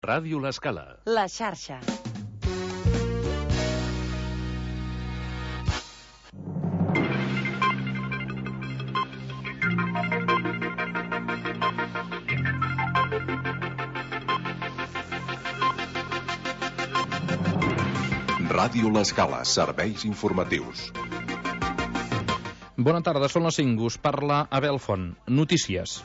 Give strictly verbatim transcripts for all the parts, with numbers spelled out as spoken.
Ràdio L'Escala. La xarxa. Ràdio L'Escala, serveis informatius. Bona tarda, són les cinc, us parla Abel Font. Notícies.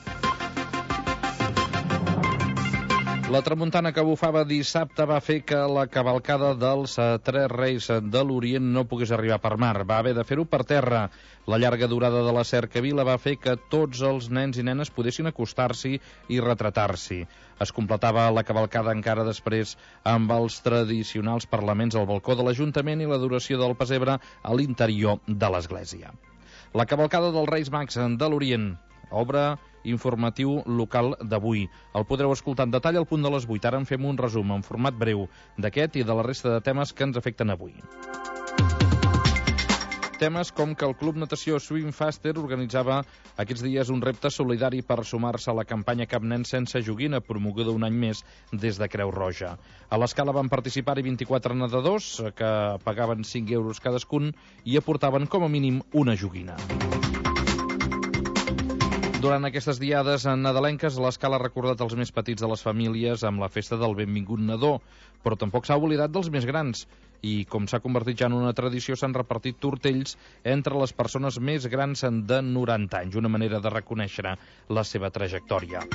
La tramuntana que bufava dissabte va fer que la cavalcada dels Tres Reis de l'Orient no pogués arribar per mar. Va haver de fer-ho per terra. La llarga durada de la cercavila va fer que tots els nens i nenes podessin acostar-s'hi i retratar-s'hi. Es completava la cavalcada encara després amb els tradicionals parlaments al balcó de l'Ajuntament i l'adoració del pessebre a l'interior de l'església. La cavalcada dels Reis Mags de l'Orient, obra informatiu local d'avui. El podreu escoltar en detall al punt de les vuit. Ara en fem un resum en format breu d'aquest i de la resta de temes que ens afecten avui. Temes com que el Club Natació Swim Faster organitzava aquests dies un repte solidari per sumar-se a la campanya Cap nen sense joguina, promoguda un any més des de Creu Roja. A l'escala van participar-hi vint-i-quatre nedadors que pagaven cinc euros cadascun i aportaven com a mínim una joguina. Durant aquestes diades nadalenques, l'escala ha recordat els més petits de les famílies amb la festa del benvingut nadó, però tampoc s'ha oblidat dels més grans. I, com s'ha convertit ja en una tradició, s'han repartit tortells entre les persones més grans de noranta anys, una manera de reconèixer la seva trajectòria.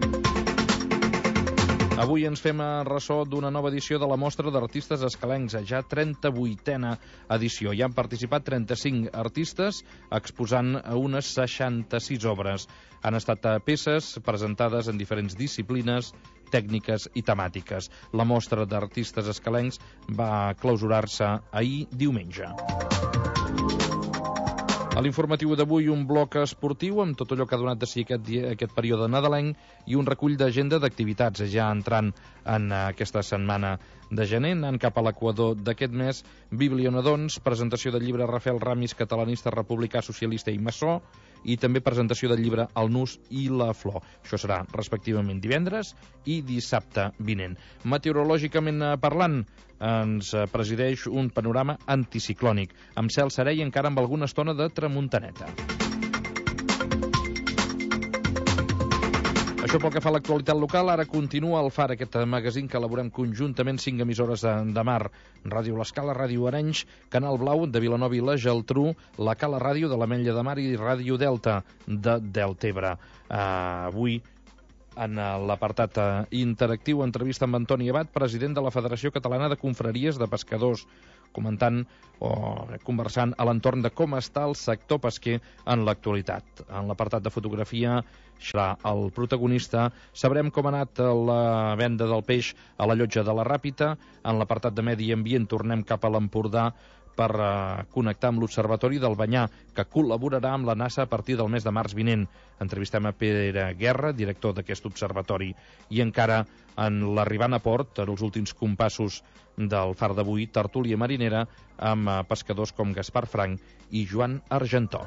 Avui ens fem ressò d'una nova edició de la Mostra d'Artistes Escalencs, ja trenta-vuitena edició. Hi han participat trenta-cinc artistes exposant unes seixanta-sis obres. Han estat peces presentades en diferents disciplines, tècniques i temàtiques. La Mostra d'Artistes Escalencs va clausurar-se ahir diumenge. A l'informatiu d'avui, un bloc esportiu amb tot allò que ha donat de si aquest, dia, aquest període nadalenc i un recull d'agenda d'activitats, ja entrant en aquesta setmana de gener, anant cap a l'equador d'aquest mes. Biblionadons, presentació del llibre Rafael Ramis, catalanista, republicà, socialista i maçó, i també presentació del llibre El nus i la flor. Això serà respectivament divendres i dissabte vinent. Meteorològicament parlant, ens presideix un panorama anticiclònic, amb cel serè i encara amb alguna estona de tramuntaneta. Això pel que fa a l'actualitat local. Ara continua el Far, aquest magazín que elaborem conjuntament cinc emissores de mar. Ràdio L'Escala, Ràdio Arenys, Canal Blau de Vilanova i la Geltrú, la Cala Ràdio de l'Ametlla de Mar i Ràdio Delta de Deltebre. Uh, avui, en l'apartat interactiu, entrevista amb Antoni Abad, president de la Federació Catalana de Confraries de Pescadors, comentant o conversant a l'entorn de com està el sector pesquer en l'actualitat. En l'apartat de fotografia serà el protagonista. Sabrem com ha anat la venda del peix a la llotja de la Ràpita. En l'apartat de medi ambient tornem cap a l'Empordà per uh, connectar amb l'Observatori del Banyà, que col·laborarà amb la NASA a partir del mes de març vinent. Entrevistem a Pere Guerra, director d'aquest observatori. I encara en l'arribant a port, en els últims compassos del Far d'avui, tertúlia marinera amb uh, pescadors com Gaspar Frank i Joan Argentó.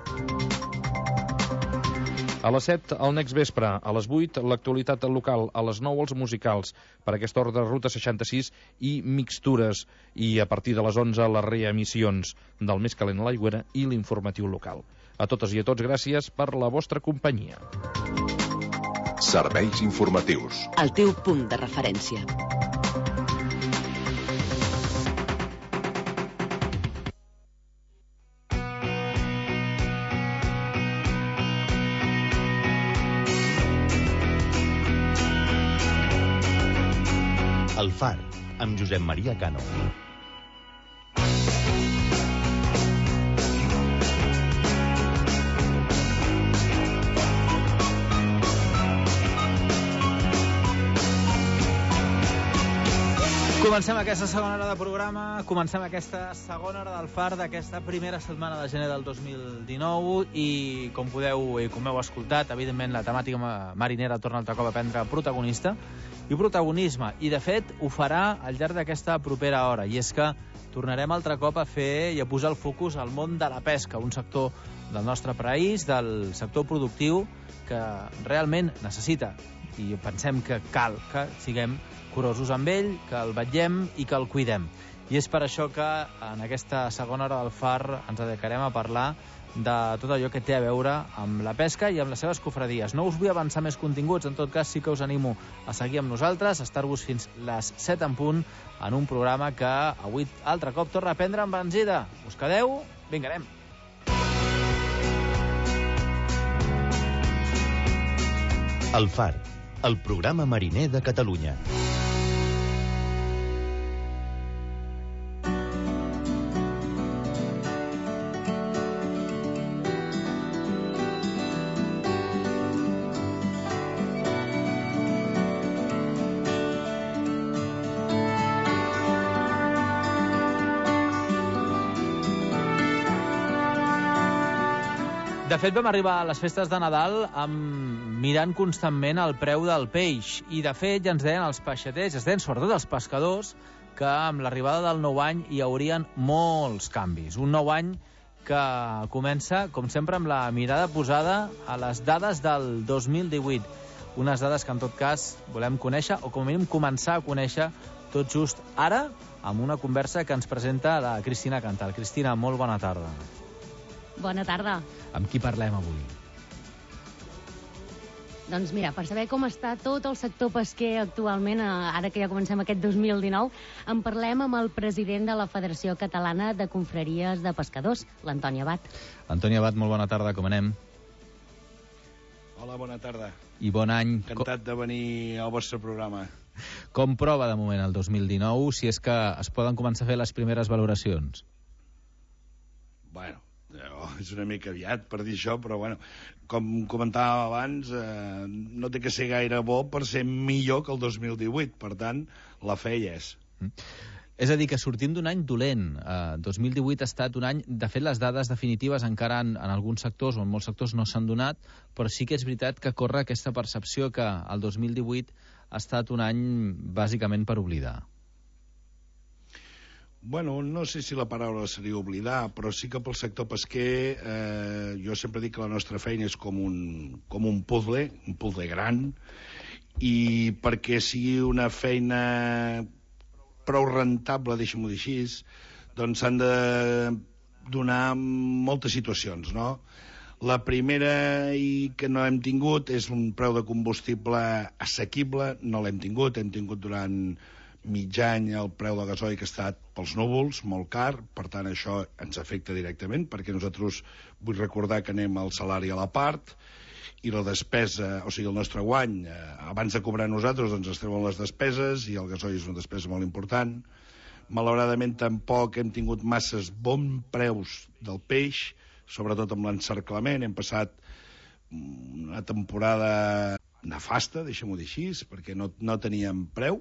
A les set, el Next Vespre. A les vuit, l'actualitat local. A les nou, els musicals. Per aquesta ordre, Ruta seixanta-sis i Mixtures. I a partir de les onze, les reemissions del Més calent a l'aigüera i l'informatiu local. A totes i a tots, gràcies per la vostra companyia. Serveis informatius. El teu punt de referència. El Far, amb Josep Maria Cano. Comencem aquesta segona hora de programa, comencem aquesta segona hora del Far d'aquesta primera setmana de gener del dos mil dinou i com podeu i com heu escoltat, evidentment la temàtica marinera torna altre cop a prendre protagonista i protagonisme. I, de fet, ho farà al llarg d'aquesta propera hora. I és que tornarem altre cop a fer i a posar el focus al món de la pesca, un sector del nostre país, del sector productiu, que realment necessita, i pensem que cal que siguem curosos amb ell, que el vetllem i que el cuidem. I és per això que en aquesta segona hora del Far ens dedicarem a parlar de tot allò que té a veure amb la pesca i amb les seves cofradies. No us vull avançar més continguts, en tot cas sí que us animo a seguir amb nosaltres, a estar-vos fins les set en punt en un programa que avui altre cop torna a prendre embranzida. Us quedeu? Vinga, anem. El Far, el programa mariner de Catalunya. De fet, vam arribar a les festes de Nadal amb... mirant constantment el preu del peix. I, de fet, ja ens deien els peixaters, es deien sobretot els pescadors, que amb l'arribada del nou any hi haurien molts canvis. Un nou any que comença, com sempre, amb la mirada posada a les dades del dos mil divuit. Unes dades que, en tot cas, volem conèixer, o com a mínim començar a conèixer tot just ara, amb una conversa que ens presenta la Cristina Cantal. Cristina, molt bona tarda. Bona tarda. Amb qui parlem avui? Doncs mira, per saber com està tot el sector pesquer actualment, ara que ja comencem aquest dos mil dinou, en parlem amb el president de la Federació Catalana de Confraries de Pescadors, l'Antoni Abat. Antoni Abat, molt bona tarda, com anem? Hola, bona tarda. I bon any. Encantat de venir al vostre programa. Com prova de moment el dos mil dinou, si és que es poden començar a fer les primeres valoracions? Bueno, és una mica aviat per dir això, però bueno, com comentàvem abans, eh, no té que ser gaire bo per ser millor que el dos mil divuit, per tant, la fe hi és. Mm. És a dir, que sortim d'un any dolent. Eh, dos mil divuit ha estat un any... De fet, les dades definitives encara en, en alguns sectors o en molts sectors no s'han donat, però sí que és veritat que corre aquesta percepció que el dos mil divuit ha estat un any bàsicament per oblidar. Bueno, no sé si la paraula seria oblidar, però sí que pel sector pesquer eh, jo sempre dic que la nostra feina és com un, com un puzzle, un puzzle gran, i perquè sigui una feina prou rentable, deixa'm-ho dir així, doncs s'han de donar moltes situacions, no? La primera i que no hem tingut és un preu de combustible assequible, no l'hem tingut, hem tingut durant mig any el preu del gasoil que ha estat pels núvols, molt car, per tant això ens afecta directament, perquè nosaltres vull recordar que anem al salari a la part, i la despesa, o sigui, el nostre guany, eh, abans de cobrar nosaltres, doncs es treuen les despeses, i el gasoil és una despesa molt important. Malauradament tampoc hem tingut masses bons preus del peix, sobretot amb l'encerclament, hem passat una temporada nefasta, deixa'm-ho dir així, perquè no, no teníem preu.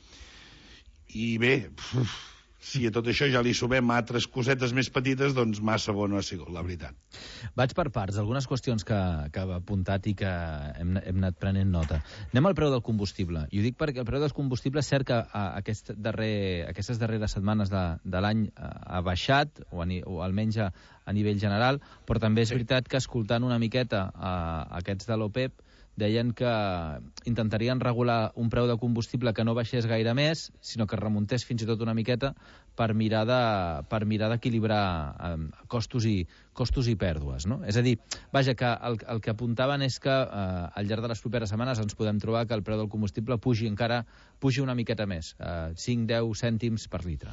I bé, uf, si a tot això ja li sumem altres cosetes més petites, doncs massa bo no ha sigut, la veritat. Vaig per parts, algunes qüestions que, que ha apuntat i que hem, hem anat prenent nota. Anem al preu del combustible. I ho dic perquè el preu del combustible és cert que a, aquest darrer, aquestes darreres setmanes de, de l'any ha baixat, o, a, o almenys a, a nivell general, però també és sí. veritat que escoltant una miqueta a, a aquests de l'OPEP, deien que intentarien regular un preu de combustible que no baixés gaire més, sinó que remuntés fins i tot una miqueta per mirar de, per mirar d'equilibrar eh, costos, i, costos i pèrdues. No? És a dir, vaja, que el, el que apuntaven és que eh, al llarg de les properes setmanes ens podem trobar que el preu del combustible pugi encara pugi una miqueta més, eh, cinc a deu cèntims per litre.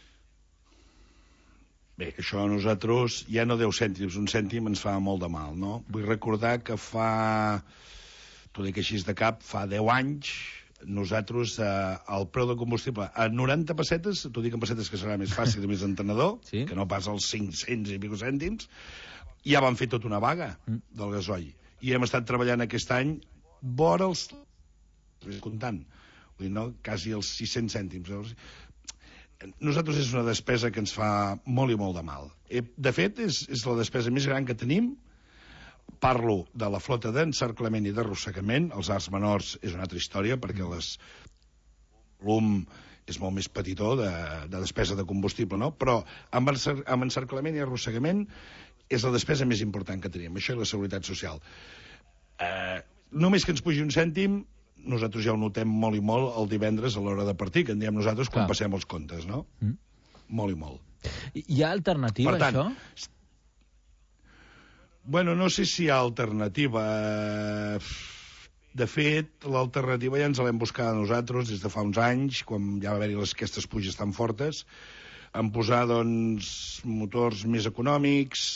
Bé, això a nosaltres ja no deu cèntims, un cèntim ens fa molt de mal, no? Vull recordar que fa... t'ho dic així de cap, fa deu anys, nosaltres, eh, el preu del combustible, a noranta pessetes, t'ho dic en pessetes que serà més fàcil i més entenedor, sí? que no pas als cinc-cents i pico cèntims, ja vam fer tota una vaga mm. del gasoil. I hem estat treballant aquest any vora els... comptant, vull dir, no? Quasi els sis-cents cèntims. Nosaltres és una despesa que ens fa molt i molt de mal. De fet, és, és la despesa més gran que tenim, parlo de la flota d'encerclament i d'arrossegament. Els arts menors és una altra història, perquè les volum és molt més petitó de, de despesa de combustible, no? Però amb, encer amb encerclament i arrossegament és la despesa més important que tenim, això és la seguretat social. Eh, només que ens pugi un cèntim, nosaltres ja ho notem molt i molt el divendres a l'hora de partir, que en diem nosaltres quan Clar. passem els comptes, no? Mm. Molt i molt. Hi ha alternativa, Per tant, això? Bueno, no sé si hi ha alternativa. De fet, l'alternativa ja ens l'hem buscat nosaltres des de fa uns anys, quan ja va haver-hi aquestes puges tan fortes, en posar, doncs, motors més econòmics,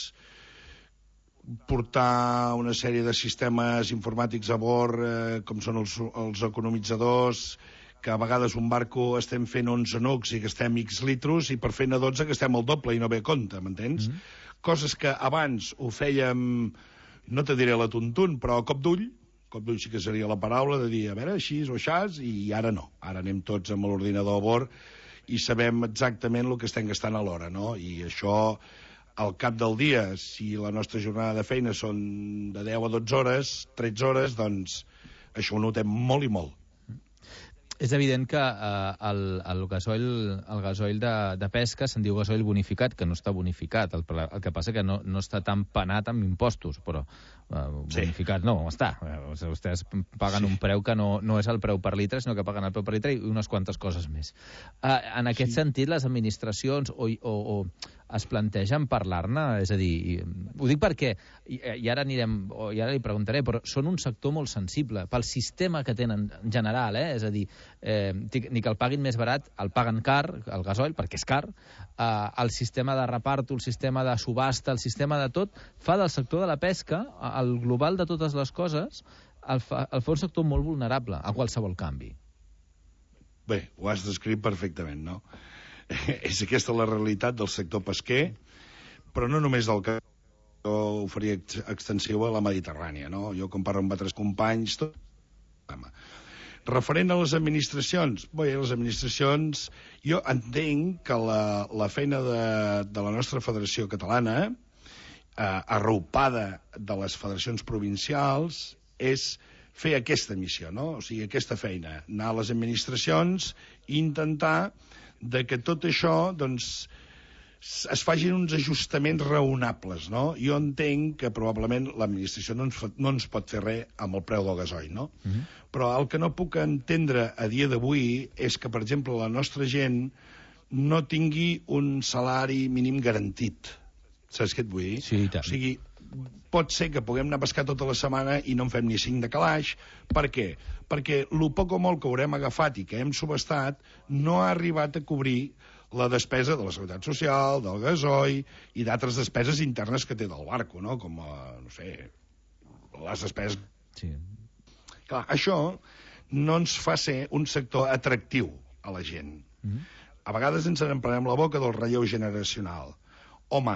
portar una sèrie de sistemes informàtics a bord, eh, com són els, els economitzadors, que a vegades un barco estem fent onze nucs i gastem X litros, i per fer-ne dotze gastem el doble i no ve a compte, m'entens? Mm-hmm. Coses que abans ho fèiem, no te diré la tuntun, però a cop d'ull, cop d'ull sí que seria la paraula, de dir, a veure, així o aixàs, i ara no. Ara anem tots amb l'ordinador a bord i sabem exactament el que estem gastant a l'hora, no? I això, al cap del dia, si la nostra jornada de feina són de deu a dotze hores, tretze hores, doncs això ho notem molt i molt. És evident que eh, el, el gasoil, el gasoil de, de pesca se'n diu gasoil bonificat, que no està bonificat. El, el que passa que no, no està tan penat amb impostos, però eh, bonificat sí. No, està. Eh, vostès paguen sí. un preu que no, no és el preu per litre, sinó que paguen el preu per litre i unes quantes coses més. Eh, en aquest sí. sentit, les administracions o, o, o es plantegen parlar-ne? És a dir, ho dic perquè, i, i ara anirem, o i ara li preguntaré, però són un sector molt sensible pel sistema que tenen en general, eh? És a dir, eh, ni que el paguin més barat, el paguen car, el gasoil, perquè és car, eh, el sistema de reparto, el sistema de subhasta, el sistema de tot, fa del sector de la pesca, el global de totes les coses, el fa, el fa un sector molt vulnerable a qualsevol canvi. Bé, ho has descrit perfectament, no? És aquesta la realitat del sector pesquer, però no només del que jo ho faria extensiu a la Mediterrània, no? Jo comparo amb altres companys, tot... Referent a les administracions, bé, les administracions, jo entenc que la, la feina de, de la nostra Federació Catalana, eh, arropada de les federacions provincials, és fer aquesta missió, no? O sigui, aquesta feina, anar a les administracions i intentar de que tot això, doncs, es facin uns ajustaments raonables, no? Jo entenc que probablement l'administració no, ens, no ens pot fer res amb el preu del gasoil, no? Mm-hmm. Però el que no puc entendre a dia d'avui és que, per exemple, la nostra gent no tingui un salari mínim garantit. Saps què et vull dir? Sí, i tant. O sigui, pot ser que puguem anar a pescar tota la setmana i no en fem ni cinc de calaix. Per què? Perquè el poc o molt que haurem agafat i que hem subestat no ha arribat a cobrir la despesa de la seguretat social, del gasoil i d'altres despeses internes que té del barco, no? Com, uh, no sé, les despeses... Sí. Clar, això no ens fa ser un sector atractiu a la gent. Mm-hmm. A vegades ens en emprenem la boca del relleu generacional. Home,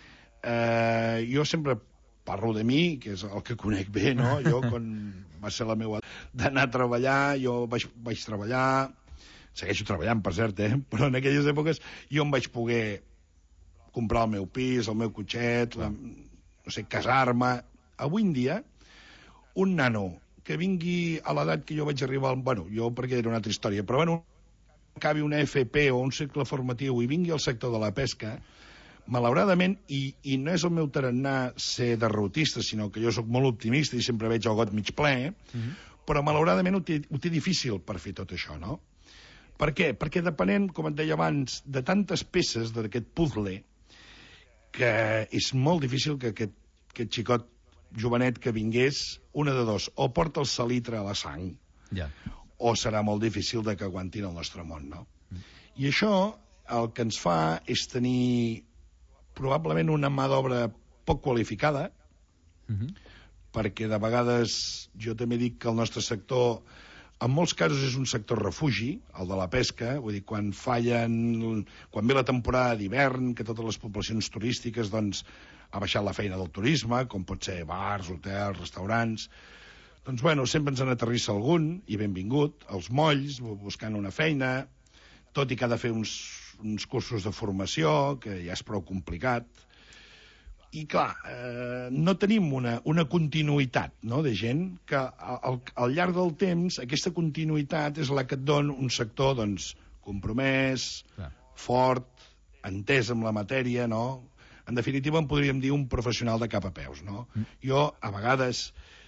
eh, jo sempre parlo de mi, que és el que conec bé, no? Jo, quan va ser la meva d'anar a treballar, jo vaig, vaig treballar, segueixo treballant, per cert, eh? Però en aquelles èpoques jo em vaig poder comprar el meu pis, el meu cotxet, la, no sé, casar-me. Avui en dia, un nano que vingui a l'edat que jo vaig arribar, al, bueno, jo perquè era una altra història, però bueno, acabi una F P o un cicle formatiu i vingui al sector de la pesca, malauradament, i, i no és el meu tarannà ser derrotista, sinó que jo sóc molt optimista i sempre veig el got mig ple, mm-hmm. però malauradament ho té, ho té difícil per fer tot això, no? Per què? Perquè depenent, com et deia abans, de tantes peces d'aquest puzzle, que és molt difícil que aquest, aquest xicot jovenet que vingués, una de dos, o porta el salitre a la sang, ja. o serà molt difícil de que aguantin el nostre món, no? Mm. I això el que ens fa és tenir probablement una mà d'obra poc qualificada, mm-hmm. perquè de vegades jo també dic que el nostre sector, en molts casos és un sector refugi, el de la pesca, vull dir, quan fallen, quan ve la temporada d'hivern, que totes les poblacions turístiques, doncs, ha baixat la feina del turisme, com pot ser bars, hotels, restaurants, doncs, bueno, sempre ens en aterrissa algun, i benvingut, els molls, buscant una feina, tot i que ha de fer uns, uns cursos de formació, que ja és prou complicat, I, clar, eh, no tenim una, una continuïtat, no?, de gent que al, al llarg del temps aquesta continuïtat és la que et dona un sector, doncs, compromès, clar, fort, entès amb la matèria, no? En definitiva, en podríem dir un professional de cap a peus, no? Mm. Jo, a vegades,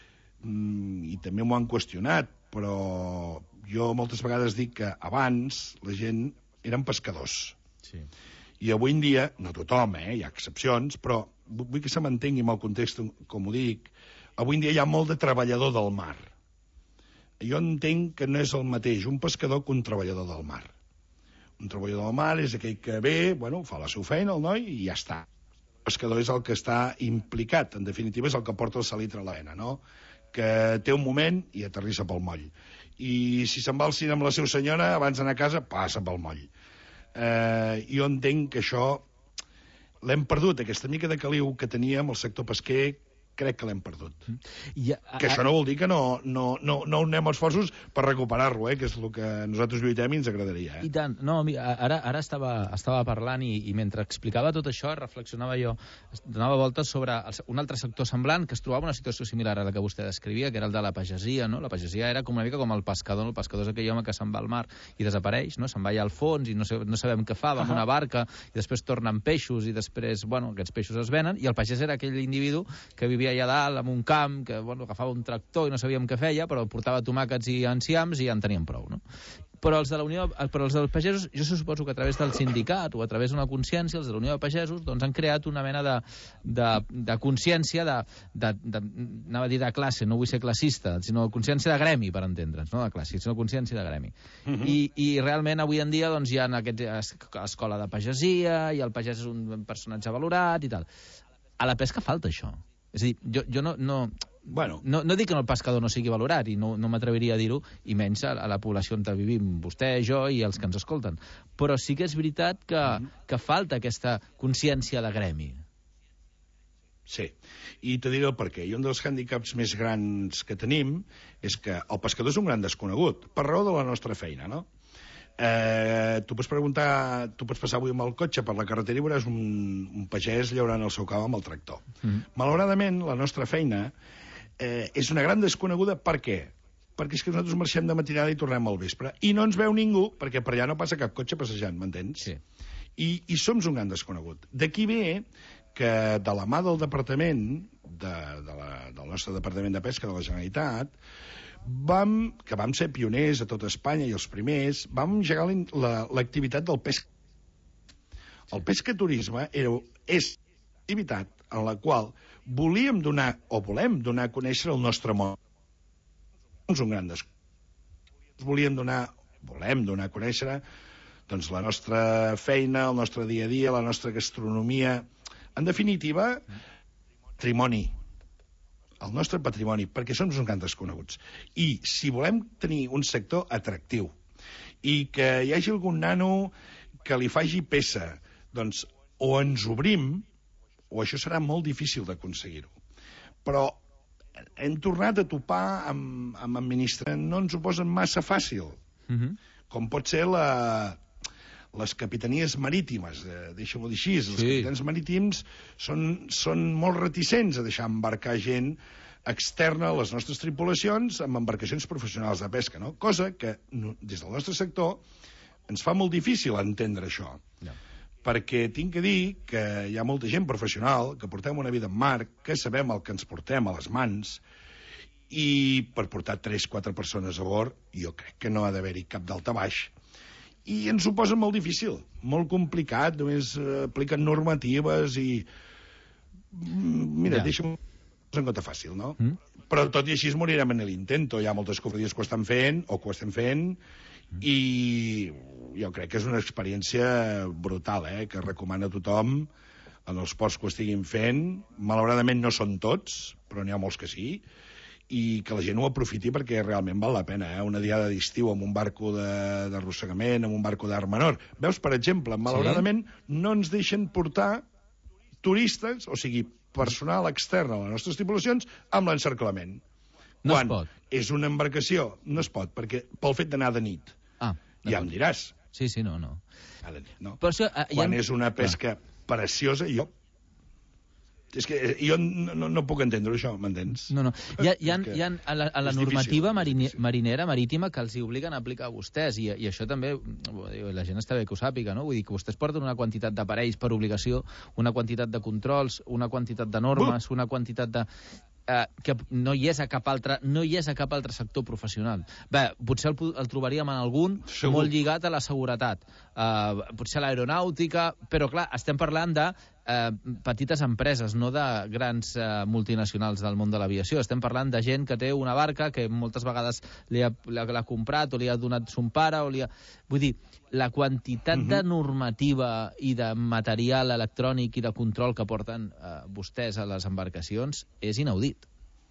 mm, i també m'ho han qüestionat, però jo moltes vegades dic que abans la gent eren pescadors. Sí. I avui en dia, no tothom, eh, hi ha excepcions, però vull que se m'entengui amb el context com ho dic, avui en dia hi ha molt de treballador del mar. Jo entenc que no és el mateix un pescador que un treballador del mar. Un treballador del mar és aquell que ve, bueno, fa la seva feina, el noi, i ja està. El pescador és el que està implicat, en definitiva és el que porta el salitre a la vena, no?, que té un moment i aterrissa pel moll. I si se'n va al cine amb la seva senyora, abans d'anar a casa, passa pel moll. Eh, jo entenc que això l'hem perdut, aquesta mica de caliu que teníem el sector pesquer, crec que l'hem perdut. I, a, a... Que això no vol dir que no, no, no, no unem esforços per recuperar-lo, eh, que és el que nosaltres lluitem i ens agradaria. Eh? I tant. No, ara, ara estava, estava parlant i, i mentre explicava tot això reflexionava jo, donava voltes sobre el, un altre sector semblant que es trobava una situació similar a la que vostè descrivia, que era el de la pagesia, no? La pagesia era com una mica com el pescador, no? El pescador és aquell home que se'n va al mar i desapareix, no? Se'n va allà al fons i no, sé, no sabem què fa, va amb una barca i després tornen peixos i després, bueno, aquests peixos es venen, i el pagès era aquell individu que vivia allà dalt, en un camp, que bueno, agafava un tractor i no sabíem què feia, però portava tomàquets i enciams i ja en teníem prou, no? Però els de la Unió, però els dels pagesos, jo suposo que a través del sindicat o a través d'una consciència, els de la Unió de Pagesos, doncs han creat una mena de, de, de consciència, de, de, de, anava a dir de classe, no vull ser classista, sinó consciència de gremi, per entendre'ns, no de classe, sinó consciència de gremi. Uh -huh. I, I realment avui en dia doncs, hi ha aquesta escola de pagesia, i el pagès és un personatge valorat i tal. A la pesca falta això. És a dir, jo, jo no, no, bueno. no, no dic que el pescador no sigui valorat, i no, no m'atreviria a dir-ho, i menys a, a la població on vivim, vostè, jo i els que ens escolten. Però sí que és veritat que, mm. que falta aquesta consciència de gremi. Sí, i te diré el perquè. I un dels hàndicaps més grans que tenim és que el pescador és un gran desconegut, per raó de la nostra feina, no? Eh, tu pots preguntar, tu pots passar avui amb el cotxe per la carretera i veuràs un, un pagès llaurant el seu camp amb el tractor. Mm. Malauradament, la nostra feina eh, és una gran desconeguda. Per què? Perquè és que nosaltres marxem de matinada i tornem al vespre. I no ens veu ningú, perquè per allà no passa cap cotxe passejant, m'entens? Sí. I, I som un gran desconegut. D'aquí ve que de la mà del departament, de, de la, del nostre Departament de Pesca de la Generalitat, vam, que vam ser pioners a tot Espanya i els primers, vam engegar l'activitat del pesca. El pescaturisme era, és una activitat en la qual volíem donar, o volem donar a conèixer el nostre món. És un gran descobriment. Volíem donar, volem donar a conèixer doncs, la nostra feina, el nostre dia a dia, la nostra gastronomia. En definitiva, patrimoni. El nostre patrimoni, perquè som uns grans desconeguts. I si volem tenir un sector atractiu i que hi hagi algun nano que li faci peça, doncs o ens obrim, o això serà molt difícil d'aconseguir-ho. Però hem tornat a topar amb, amb administrants, no ens ho posen massa fàcil, uh-huh. com pot ser la... les capitanies marítimes, eh, deixa-m'ho dir així, els sí. capitans marítims són, són molt reticents a deixar embarcar gent externa a les nostres tripulacions amb embarcacions professionals de pesca, no? Cosa que no, des del nostre sector ens fa molt difícil entendre això. No. Perquè tinc que dir que hi ha molta gent professional, que portem una vida en mar, que sabem el que ens portem a les mans, i per portar tres o quatre persones a bord, jo crec que no ha d'haver-hi cap daltabaix. I ens ho posa molt difícil, molt complicat, només eh, apliquen normatives i... Mira, ja. deixa'm en compte fàcil, no? Mm? Però tot i així morirem en l'intento. Hi ha moltes cofradies que ho estan fent, o que ho estem fent, mm. i jo crec que és una experiència brutal, eh?, que recomana a tothom en els ports que ho estiguin fent. Malauradament no són tots, però n'hi ha molts que sí, i que la gent ho aprofiti perquè realment val la pena, eh? Una diada d'estiu amb un barco d'arrossegament, amb un barco d'art menor. Veus, per exemple, malauradament sí? no ens deixen portar turistes, o sigui, personal extern a les nostres tripulacions, amb l'encerclament. No Quan es pot. És una embarcació, no es pot, perquè pel fet d'anar de nit. Ah, ja em diràs. Sí, sí, no, no. De nit, no? Però això, uh, Quan ha... és una pesca ah. preciosa, jo... És que jo no, no, no puc entendre això, m'entens? No, no. Hi ha, hi ha, Que hi ha a la, a la és normativa difícil, marini, és difícil. marinera, marítima, que els hi obliguen a aplicar a vostès, i, i això també, la gent està bé que ho sàpiga, no? Vull dir que vostès porten una quantitat d'aparells per obligació, una quantitat de controls, una quantitat de normes, una quantitat de... Eh, que no hi és a cap altre no hi és a cap altre sector professional. Bé, potser el, el trobaríem en algun Segur. molt lligat a la seguretat, eh, potser a l'aeronàutica, però clar, estem parlant de eh, petites empreses, no de grans eh, multinacionals del món de l'aviació. Estem parlant de gent que té una barca que moltes vegades li ha, l'ha comprat o li ha donat son pare o li ha... Vull dir, la quantitat uh-huh. de normativa i de material electrònic i de control que porten eh, vostès a les embarcacions és inaudit.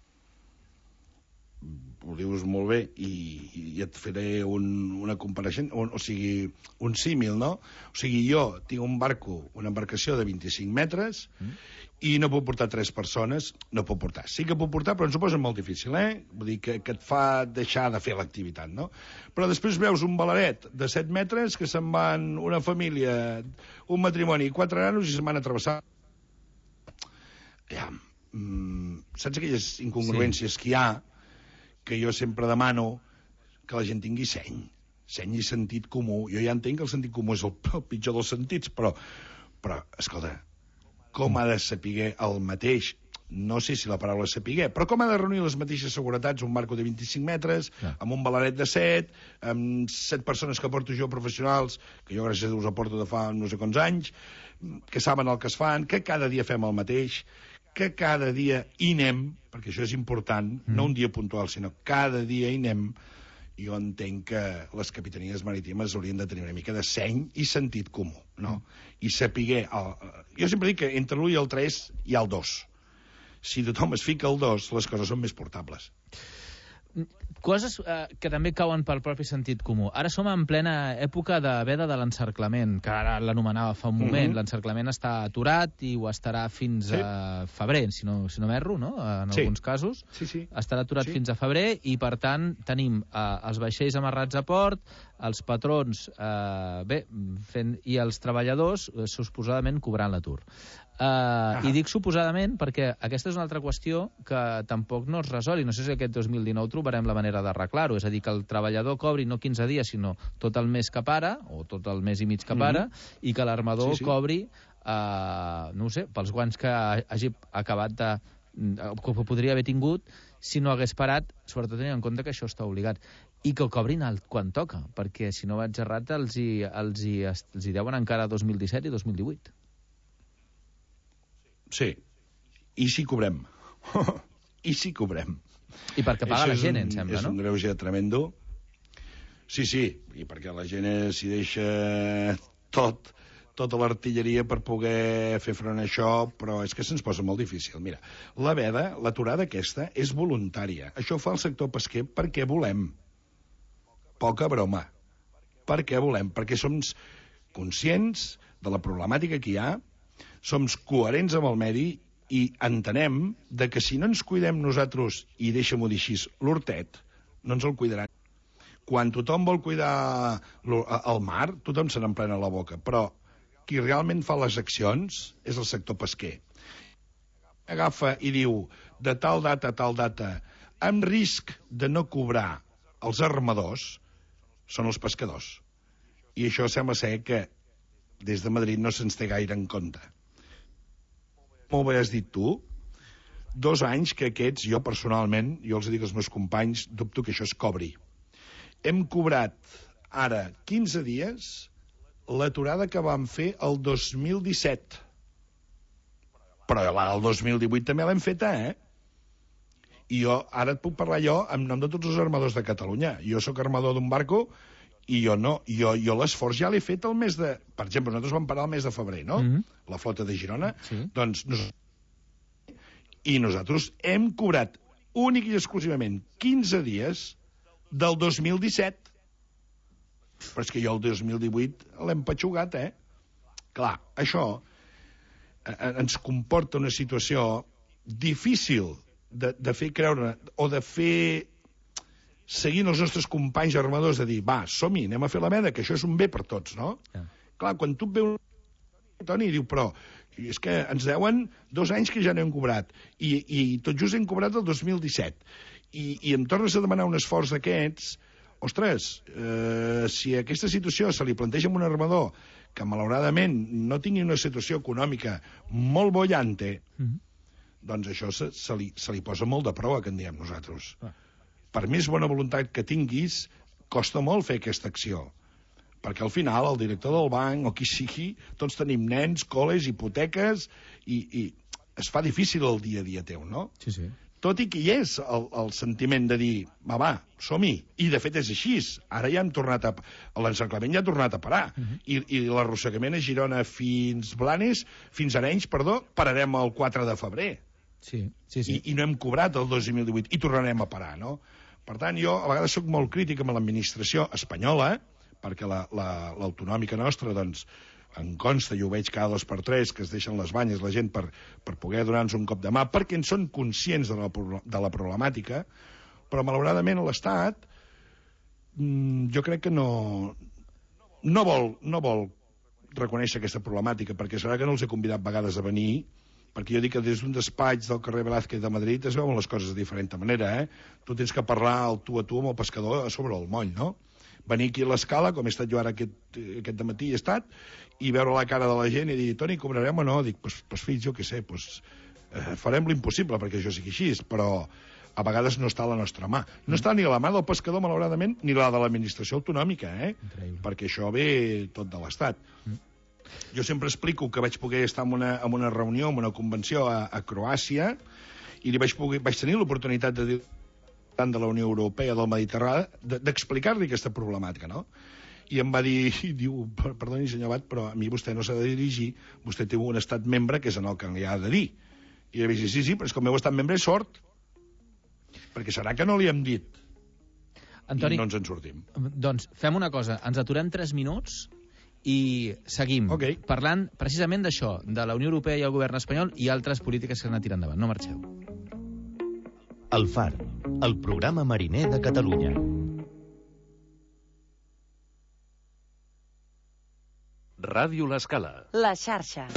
Ho dius molt bé, i, i et faré un, una comparació, o, o sigui, un símil, no? O sigui, jo tinc un barco, una embarcació de vint-i-cinc metres, mm. i no puc portar tres persones, no puc portar. Sí que puc portar, però ens ho posa molt difícil, eh? Vull dir que, que et fa deixar de fer l'activitat, no? Però després veus un balaret de set metres que se'n van una família, un matrimoni i quatre nanos i se'n van a travessar. Ja, mm, saps aquelles incongruències sí. que hi ha, que jo sempre demano que la gent tingui seny, seny i sentit comú. Jo ja entenc que el sentit comú és el, el pitjor dels sentits, però, però, escolta, com ha de saber el mateix, no sé si la paraula saber, però com ha de reunir les mateixes seguretats un barco de vint-i-cinc metres, ja. amb un balaret de set, amb set persones que porto jo professionals, que jo gràcies a Déu us aporto de fa no sé quants anys, que saben el que es fan, que cada dia fem el mateix, que cada dia hi anem, perquè això és important, mm. no un dia puntual, sinó cada dia hi anem. Jo entenc que les capitanies marítimes haurien de tenir una mica de seny i sentit comú, no? Mm. I saber... El... Jo sempre dic que entre l'u i el tres hi ha el dos. Si tothom es fica el dos, les coses són més portables. Coses eh, que també cauen pel propi sentit comú. Ara som en plena època de veda de l'encerclament, que ara l'anomenava fa un moment. Mm-hmm. L'encerclament està aturat i ho estarà fins sí. a febrer, si no, si no m'erro, no? En sí. alguns casos. Sí, sí. Estarà aturat sí. fins a febrer i, per tant, tenim eh, els vaixells amarrats a port, els patrons eh, bé, fent, i els treballadors eh, suposadament cobrant l'atur. Uh, I dic suposadament perquè aquesta és una altra qüestió que tampoc no es resol, i no sé si aquest dos mil dinou trobarem la manera d'arreglar-ho, és a dir, que el treballador cobri no quinze dies, sinó tot el mes que para, o tot el mes i mig que para, mm-hmm. i que l'armador sí, sí. cobri, uh, no ho sé, pels guanys que hagi acabat de... que podria haver tingut si no hagués parat, sobretot tenint en compte que això està obligat. I que ho cobrin alt quan toca, perquè si no vaig errat els hi, els hi, els hi deuen encara dos mil disset i dos mil divuit. Sí, i si cobrem. I si cobrem. I perquè paga Això la gent, un, em sembla, és no? És un greuge tremendo. Sí, sí, i perquè la gent s'hi deixa tot, tota l'artilleria per poder fer front a això, però és que se'ns posa molt difícil. Mira, la veda, l'aturada aquesta, és voluntària. Això ho fa el sector pesquer perquè volem. Poca broma. Per què volem? Perquè som conscients de la problemàtica que hi ha, som coherents amb el medi i entenem de que si no ens cuidem nosaltres, i deixa'm-ho dir així, l'hortet, no ens el cuidaran. Quan tothom vol cuidar el mar, tothom se n'emplena la boca, però qui realment fa les accions és el sector pesquer. Agafa i diu, de tal data a tal data, amb risc de no cobrar els armadors, són els pescadors. I això sembla ser que des de Madrid no se'ns té gaire en compte. Molt bé has dit tu, dos anys que aquests, jo personalment, jo els dic als meus companys, dubto que això es cobri. Hem cobrat ara quinze dies l'aturada que vam fer el dos mil disset. Però el dos mil divuit també l'hem feta, eh? I jo, ara et puc parlar jo en nom de tots els armadors de Catalunya. Jo sóc armador d'un barco i jo no. Jo, jo l'esforç ja l'he fet el mes de... Per exemple, nosaltres vam parar el mes de febrer, no? Mm-hmm. La flota de Girona. Sí. Doncs nos... I nosaltres hem cobrat únic i exclusivament quinze dies del dos mil disset. Però és que jo el dos mil divuit l'hem patxugat, eh? Clar, això eh, ens comporta una situació difícil de, de fer creure o de fer seguint els nostres companys armadors de dir, va, som-hi, anem a fer la veda, que això és un bé per tots, no? Yeah. Clar, quan tu et veus Toni, diu, però és que ens deuen dos anys que ja no hem cobrat, i, i tot just hem cobrat el dos mil disset, i, i em tornes a demanar un esforç d'aquests. Ostres, eh, si aquesta situació se li planteja amb un armador que malauradament no tingui una situació econòmica molt bollante, mm-hmm. doncs això se, se, li, se li posa molt de prova, que en diem nosaltres. Ah. Per més bona voluntat que tinguis, costa molt fer aquesta acció. Perquè al final el director del banc o qui sigui, tots tenim nens, col·les, hipoteques, i, i es fa difícil el dia a dia teu, no? Sí, sí. Tot i que hi és el, el sentiment de dir, va, va, som-hi. I de fet és així. Ara ja hem tornat a... L'encerclament ja ha tornat a parar. Uh-huh. I, i l'arrossegament a Girona fins Blanes, fins Arenys, perdó, pararem el quatre de febrer. Sí, sí, sí. I, I no hem cobrat el dos mil divuit. I tornarem a parar, no? Per tant, jo a vegades sóc molt crític amb l'administració espanyola, perquè l'autonòmica la, la, nostra, doncs, em consta, i ho veig cada dos per tres, que es deixen les banyes la gent per, per poder donar-nos un cop de mà, perquè en són conscients de la, de la problemàtica, però malauradament l'Estat mmm, jo crec que no, no, vol, no vol reconèixer aquesta problemàtica, perquè serà que no els he convidat vegades a venir, perquè jo dic que des d'un despatx del carrer Velázquez de Madrid es veuen les coses de diferent manera, eh? Tu tens que parlar el tu a tu amb el pescador a sobre el moll, no? Venir aquí a l'escala, com he estat jo ara aquest, aquest dematí he estat, i veure la cara de la gent i dir, Toni, cobrarem o no? Dic, pues, pues fills, jo què sé, pues, eh, farem l'impossible perquè això sigui així, però a vegades no està a la nostra mà. No està ni a la mà del pescador, malauradament, ni la de l'administració autonòmica, eh? Increïble. Perquè això ve tot de l'Estat. Mm. Jo sempre explico que vaig poder estar en una, en una reunió, en una convenció a, a Croàcia, i li vaig, poder, vaig tenir l'oportunitat de dir tant de la Unió Europea, del Mediterrani, d'explicar-li aquesta problemàtica, no? I em va dir, i diu, perdoni, senyor Abad, però a mi vostè no s'ha de dirigir, vostè té un estat membre que és en el que li ha de dir. I li vaig dir, sí, sí, però és que el meu estat membre és sord, perquè serà que no li hem dit. Antoni, i no ens en sortim. Doncs fem una cosa, ens aturem tres minuts i seguim okay. parlant precisament d'això, de la Unió Europea i el govern espanyol i altres polítiques que s'han de tirar endavant. No marxeu. El Far, el programa mariner de Catalunya. Ràdio L'Escala. La xarxa.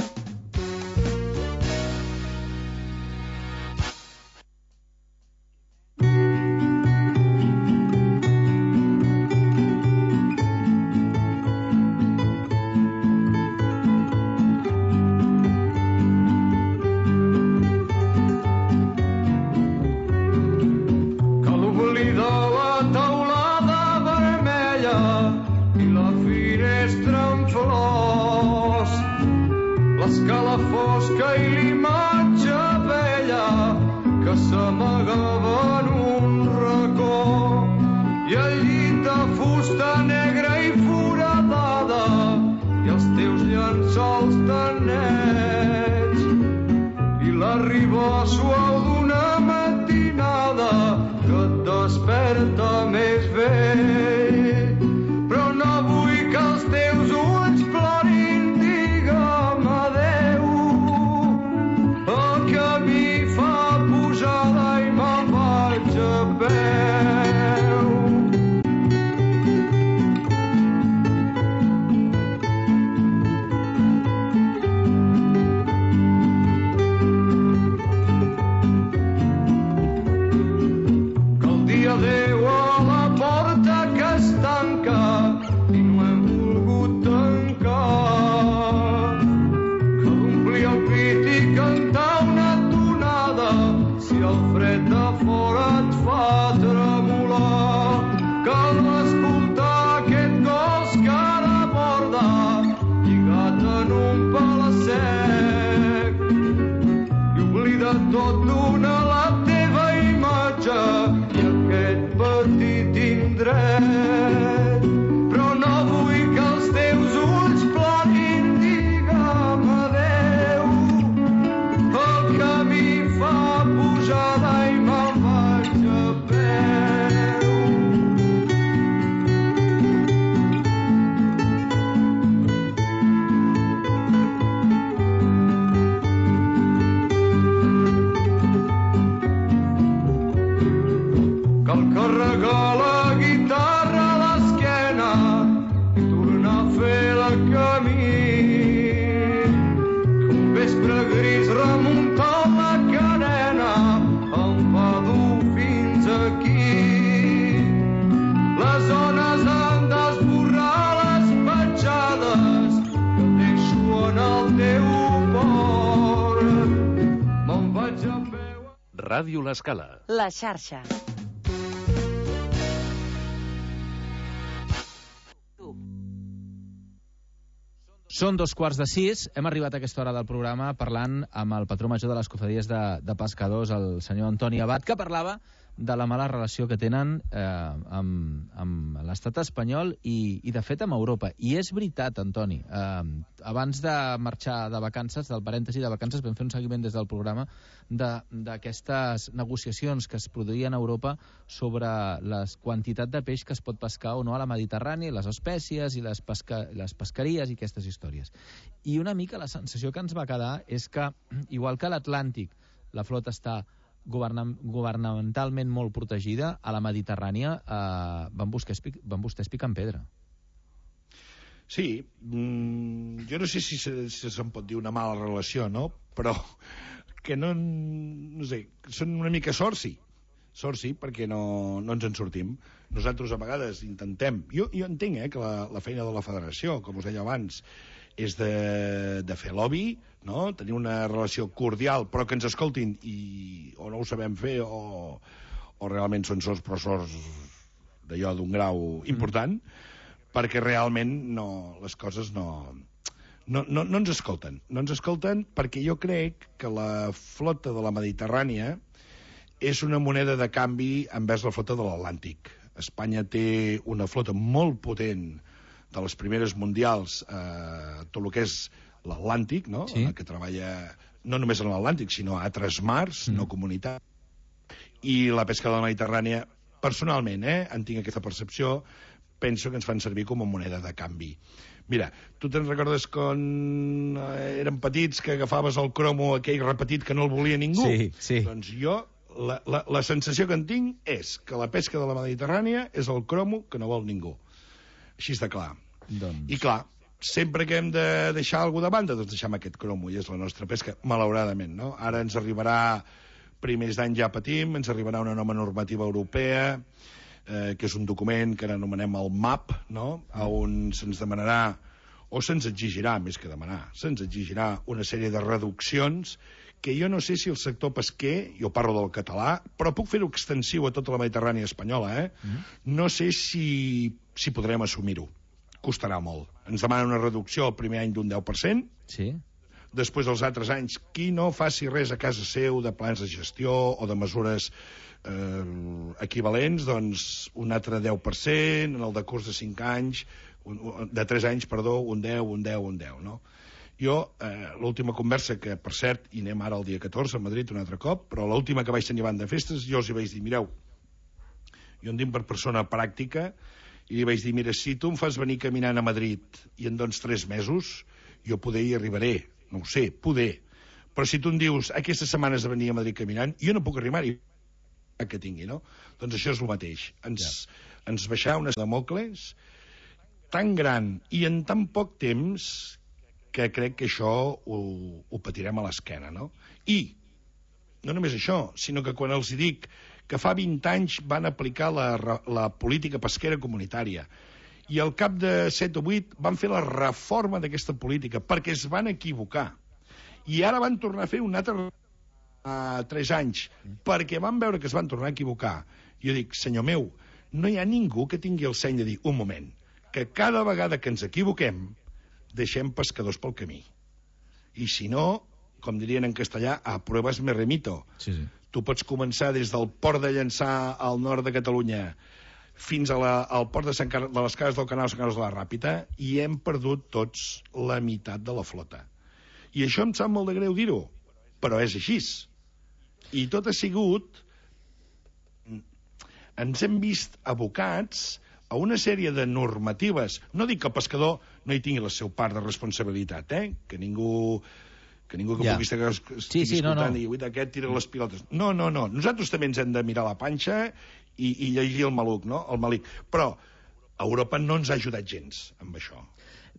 Ràdio L'Escala. La xarxa. Són dos quarts de sis. Hem arribat a aquesta hora del programa parlant amb el patró major de les cofradies de, de pescadors, el senyor Antoni Abad, que parlava de la mala relació que tenen eh, amb, amb l'estat espanyol i, i, de fet, amb Europa. I és veritat, Antoni. Eh, abans de marxar de vacances, del parèntesi de vacances, vam fer un seguiment des del programa d'aquestes negociacions que es produïen a Europa sobre la quantitat de peix que es pot pescar o no a la Mediterrània, les espècies i les, pesca, les pesqueries i aquestes històries. I una mica la sensació que ens va quedar és que, igual que a l'Atlàntic la flota està governamentalment molt protegida, a la Mediterrània eh, van, buscar, van vostès picant pedra. Sí, mm, jo no sé si, se, si se'n pot dir una mala relació, no? Però que no, no sé, són una mica sort, sí. Sort sí, perquè no, no ens en sortim. Nosaltres a vegades intentem... Jo, jo entenc eh, que la, la feina de la federació, com us deia abans, és de, de fer lobby, no? Tenir una relació cordial, però que ens escoltin i o no ho sabem fer o, o realment són sorts, però sorts d'allò d'un grau important, mm. perquè realment no, les coses no, no, no, no ens escolten. No ens escolten perquè jo crec que la flota de la Mediterrània és una moneda de canvi envers la flota de l'Atlàntic. Espanya té una flota molt potent de les primeres mundials, eh, tot el que és l'Atlàntic, no? Sí. Que treballa no només en l'Atlàntic, sinó a altres mars, mm. no comunitat. I la pesca de la Mediterrània, personalment, eh, en tinc aquesta percepció, penso que ens fan servir com a moneda de canvi. Mira, tu te'n recordes quan érem petits que agafaves el cromo aquell repetit que no el volia ningú? Sí, sí. Doncs jo, la, la, la sensació que en tinc és que la pesca de la Mediterrània és el cromo que no vol ningú. Així està clar. Doncs... I clar, sempre que hem de deixar alguna de banda, doncs deixem aquest cromo, i és la nostra pesca, malauradament, no? Ara ens arribarà, primers d'any ja patim, ens arribarà una nova normativa europea, eh, que és un document que anomenem el M A P, no? On se'ns demanarà, o se'ns exigirà, més que demanar, se'ns exigirà una sèrie de reduccions que jo no sé si el sector pesquer, jo parlo del català, però puc fer-ho extensiu a tota la Mediterrània espanyola, eh? Mm. No sé si, si podrem assumir-ho. Costarà molt. Ens demanen una reducció el primer any d'un deu per cent. Sí. Després, els altres anys, qui no faci res a casa seu de plans de gestió o de mesures eh, equivalents, doncs un altre deu per cent, en el decurs de cinc anys, un, de tres anys, perdó, un deu, un deu, un deu, no? Jo, eh, l'última conversa, que per cert, hi anem ara el dia catorze a Madrid un altre cop, però l'última que vaig tenir abans de festes, jo els hi vaig dir, mireu, jo en tinc per persona pràctica, i li vaig dir, mira, si tu em fas venir caminant a Madrid i en dones tres mesos, jo poder hi arribaré, no ho sé, poder. Però si tu em dius, aquestes setmanes de venir a Madrid caminant, jo no puc arribar-hi que tingui, no? Doncs això és el mateix. Ens, ja. ens baixar unes Damocles tan gran i en tan poc temps que crec que això ho, ho patirem a l'esquena, no? I, no només això, sinó que quan els dic que fa vint anys van aplicar la, la política pesquera comunitària i al cap de set o vuit van fer la reforma d'aquesta política perquè es van equivocar. I ara van tornar a fer un altre a tres anys perquè van veure que es van tornar a equivocar. Jo dic, senyor meu, no hi ha ningú que tingui el seny de dir, un moment, que cada vegada que ens equivoquem deixem pescadors pel camí. I si no, com dirien en castellà, a pruebas me remito. Sí, sí. Tu pots començar des del port de Llançà al nord de Catalunya fins a la, al port de, Sant Car de les Cases del Canal Sant Carles de la Ràpita i hem perdut tots la meitat de la flota. I això em sap molt de greu dir-ho, però és així. I tot ha sigut... Ens hem vist abocats a una sèrie de normatives. No dic que el pescador no hi tingui la seu part de responsabilitat, eh? Que ningú... que ningú que ja. pugui estar estigui sí, sí, escoltant no, no. i uita, aquest tira les pilotes. No, no, no. Nosaltres també ens hem de mirar la panxa i, i llegir el maluc, no? El malic. Però Europa no ens ha ajudat gens amb això.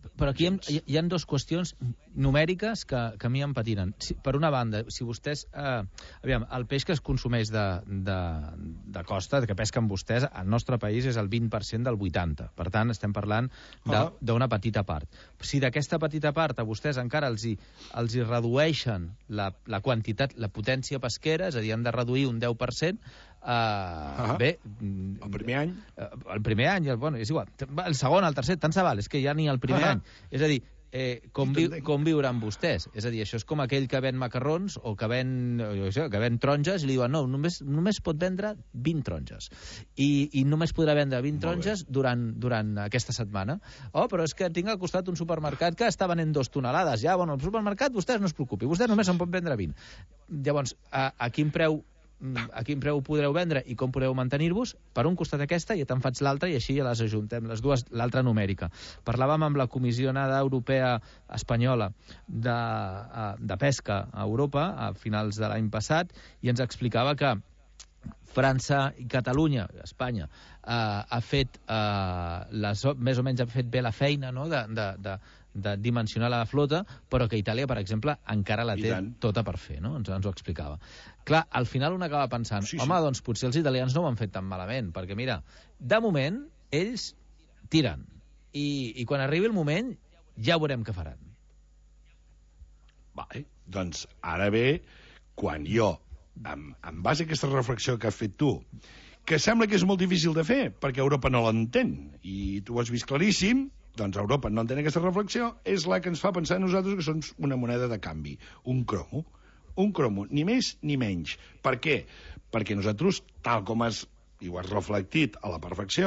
Però aquí hi, hi ha dues qüestions numèriques que, que a mi em patinen. Si, per una banda, si vostès... Eh, aviam, el peix que es consumeix de, de, de costa, que pesquen vostès, al nostre país és el vint per cent del vuitanta. Per tant, estem parlant d'una petita part. Si d'aquesta petita part a vostès encara els hi, els hi redueixen la, la quantitat, la potència pesquera, és a dir, han de reduir un deu per cent, Uh, ah, bé, el primer any el primer any, bueno, és igual, el segon, el tercer, tant se val, és que ja ni el primer ah, any, és a dir, eh, com, vi, com viuran vostès, és a dir, això és com aquell que ven macarrons o que ven, jo sé, que ven taronges i li diuen, no, només, només pot vendre vint taronges i, i només podrà vendre vint taronges durant, durant aquesta setmana. Oh, però és que tinc al costat un supermercat que està venent dos tonelades, ja, bueno, el supermercat vostès no es preocupi, vostès només en pot vendre vint. Llavors, a, a quin preu a quin preu podreu vendre i com podeu mantenir-vos, per un costat aquesta i te'n faig l'altra i així ja les ajuntem, les dues, l'altra numèrica. Parlàvem amb la comissionada europea espanyola de, de pesca a Europa a finals de l'any passat i ens explicava que França i Catalunya, Espanya, eh, ha fet eh, les, més o menys ha fet bé la feina, no?, de, de, de, de dimensionar la flota, però que Itàlia, per exemple, encara la té tota per fer, no? Ens, ens ho explicava. Clar, al final un acaba pensant, sí, sí. home, doncs potser els italians no ho han fet tan malament, perquè mira, de moment, ells tiren, i, i quan arribi el moment ja veurem què faran. Vale, doncs ara ve quan jo, en, en base a aquesta reflexió que has fet tu, que sembla que és molt difícil de fer, perquè Europa no l'entén, i tu ho has vist claríssim, doncs Europa no entén aquesta reflexió, és la que ens fa pensar a nosaltres que som una moneda de canvi, un cromo. Un cromo, ni més ni menys. Per què? Perquè nosaltres, tal com has, i ho has reflectit a la perfecció,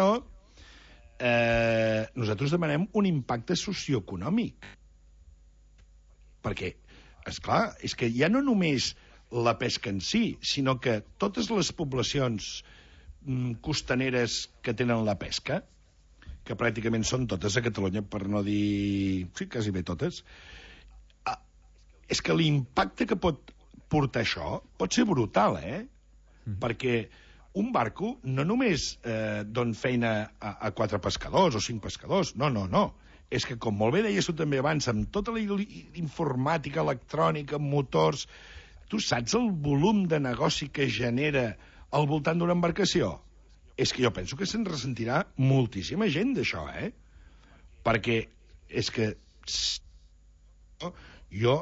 eh, nosaltres demanem un impacte socioeconòmic. Perquè, esclar, és que ja no només la pesca en si, sinó que totes les poblacions mm, costaneres que tenen la pesca, que pràcticament són totes a Catalunya, per no dir... sí, quasi bé totes, ah, és que l'impacte que pot portar això pot ser brutal, eh? Mm. Perquè un barco no només eh, don feina a, a quatre pescadors o cinc pescadors, no, no, no. És que, com molt bé deies tu també abans, amb tota la informàtica, electrònica, motors, tu saps el volum de negoci que genera al voltant d'una embarcació? És que jo penso que se'n ressentirà moltíssima gent d'això, eh? Perquè és que jo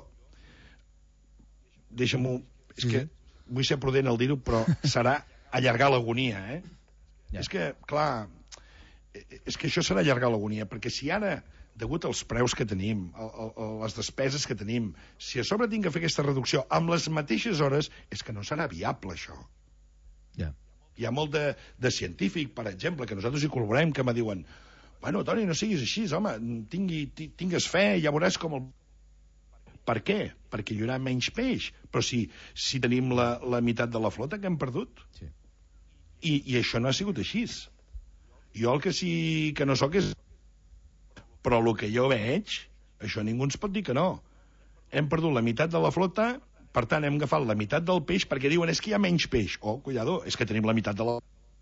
deixa-m'ho, és que vull ser prudent al dir-ho, però serà allargar l'agonia, eh? Ja. És que, clar, és que això serà allargar l'agonia, perquè si ara, degut als preus que tenim, a, a, a les despeses que tenim, si a sobre tinc que fer aquesta reducció amb les mateixes hores, és que no serà viable, això. Ja. Hi ha molt de, de científic, per exemple, que nosaltres hi col·laborem, que me diuen, bueno, Toni, no siguis així, home, tingui, tingues fe, ja veuràs com el... Per què? Perquè hi haurà menys peix. Però si, si tenim la, la meitat de la flota que hem perdut. Sí. I, I això no ha sigut així. Jo el que sí que no sóc és... Però el que jo veig, això ningú ens pot dir que no. Hem perdut la meitat de la flota, per tant hem agafat la meitat del peix, perquè diuen és que hi ha menys peix. Oh, cuidado, és que tenim la meitat de la...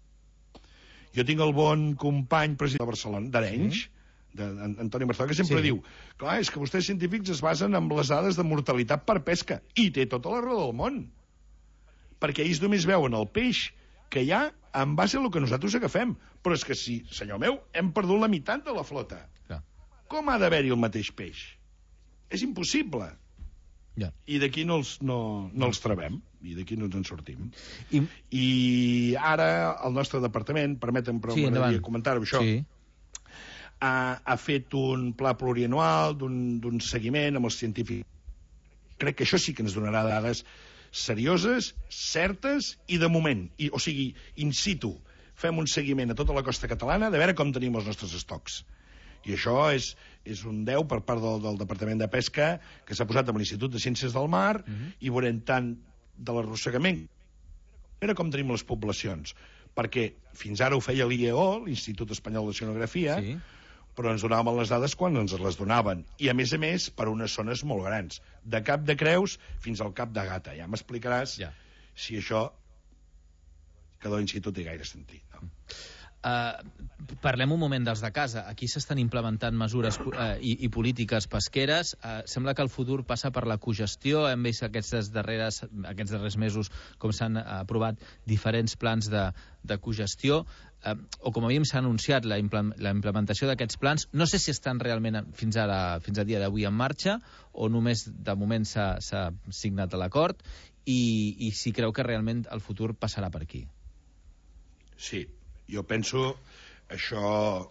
Jo tinc el bon company president de Barcelona, d'Arenys, sí. d'Antoni Marçal, que sempre sí. diu, clar, és que vostès científics es basen en les dades de mortalitat per pesca, i té tota la raó del món, perquè ells només veuen el peix que hi ha en base a el que nosaltres agafem, però és que si, senyor meu, hem perdut la meitat de la flota, ja. Com ha d'haver-hi el mateix peix? És impossible. Ja. I d'aquí no els, no, no els trobem, i d'aquí no ens en sortim. I, I ara el nostre departament, permetem, però sí, m'agradaria comentar-ho, això, sí. Ha, ha fet un pla plurianual d'un seguiment amb els científics. Crec que això sí que ens donarà dades serioses, certes i de moment. I, o sigui, in situ. Fem un seguiment a tota la costa catalana de veure com tenim els nostres estocs. I això és, és un deu per part del, del Departament de Pesca que s'ha posat amb l'Institut de Ciències del Mar uh-huh. i veurem tant de l'arrossegament veure com tenim les poblacions. Perquè fins ara ho feia l'I E O, l'Institut Espanyol d'Oceanografia, sí. però ens donaven les dades quan ens les donaven. I, a més a més, per unes zones molt grans. De Cap de Creus fins al Cap de Gata. Ja m'explicaràs ja. si això que de l'Institut té gaire sentit. No? Uh, parlem un moment dels de casa. Aquí s'estan implementant mesures uh, i, i polítiques pesqueres. Uh, sembla que el futur passa per la cogestió. Hem vist aquestes darreres, aquests darrers mesos com s'han uh, aprovat diferents plans de, de cogestió, uh, o com a mínim s'ha anunciat la, imple la implementació d'aquests plans. No sé si estan realment fins, ara, fins a dia d'avui en marxa o només de moment s'ha signat l'acord, i, i si creu que realment el futur passarà per aquí. Sí. Jo penso, això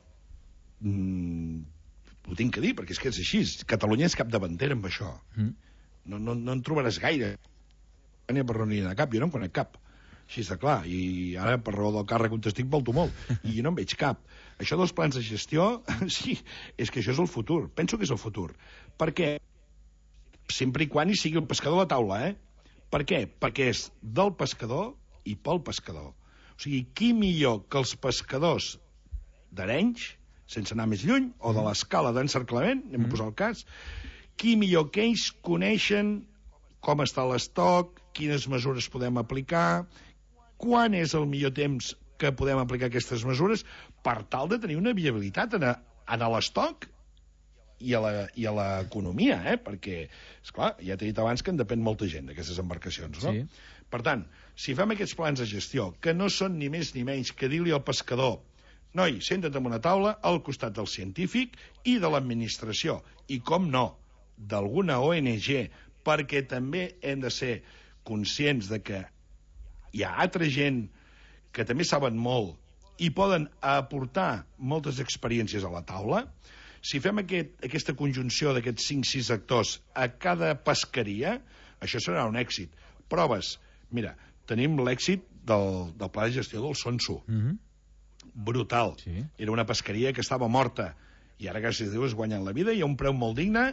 mm, ho tinc que dir, perquè és que és així. Catalunya és capdavantera amb això. Mm. No, no, no en trobaràs gaire. Ni per reunir de cap, jo no en conec cap. Així està clar. I ara, per raó del càrrec on estic, volto molt. I jo no en veig cap. Això dels plans de gestió, sí, és que això és el futur. Penso que és el futur. Per què? Sempre i quan hi sigui el pescador a la taula, eh? Per què? Perquè és del pescador i pel pescador. O sigui, qui millor que els pescadors d'Arenys, sense anar més lluny, o de l'escala d'encerclament, anem a posar el cas, qui millor que ells coneixen com està l'estoc, quines mesures podem aplicar, quan és el millor temps que podem aplicar aquestes mesures, per tal de tenir una viabilitat en, a, en l'estoc i a l'economia, eh? Perquè, esclar, ja t'he dit abans que en depèn molta gent d'aquestes embarcacions, no? Sí. Per tant, si fem aquests plans de gestió, que no són ni més ni menys que dir-li al pescador, noi, senta't en una taula al costat del científic i de l'administració, i com no, d'alguna O N G, perquè també hem de ser conscients de que hi ha altra gent que també saben molt i poden aportar moltes experiències a la taula. Si fem aquest, aquesta conjunció d'aquests cinc sis actors a cada pesqueria, això serà un èxit. Proves. Mira, tenim l'èxit del, del pla de gestió del Sonso. Mm-hmm. Brutal. Sí. Era una pesqueria que estava morta i ara, gràcies a Déu, es guanyen la vida i a un preu molt digne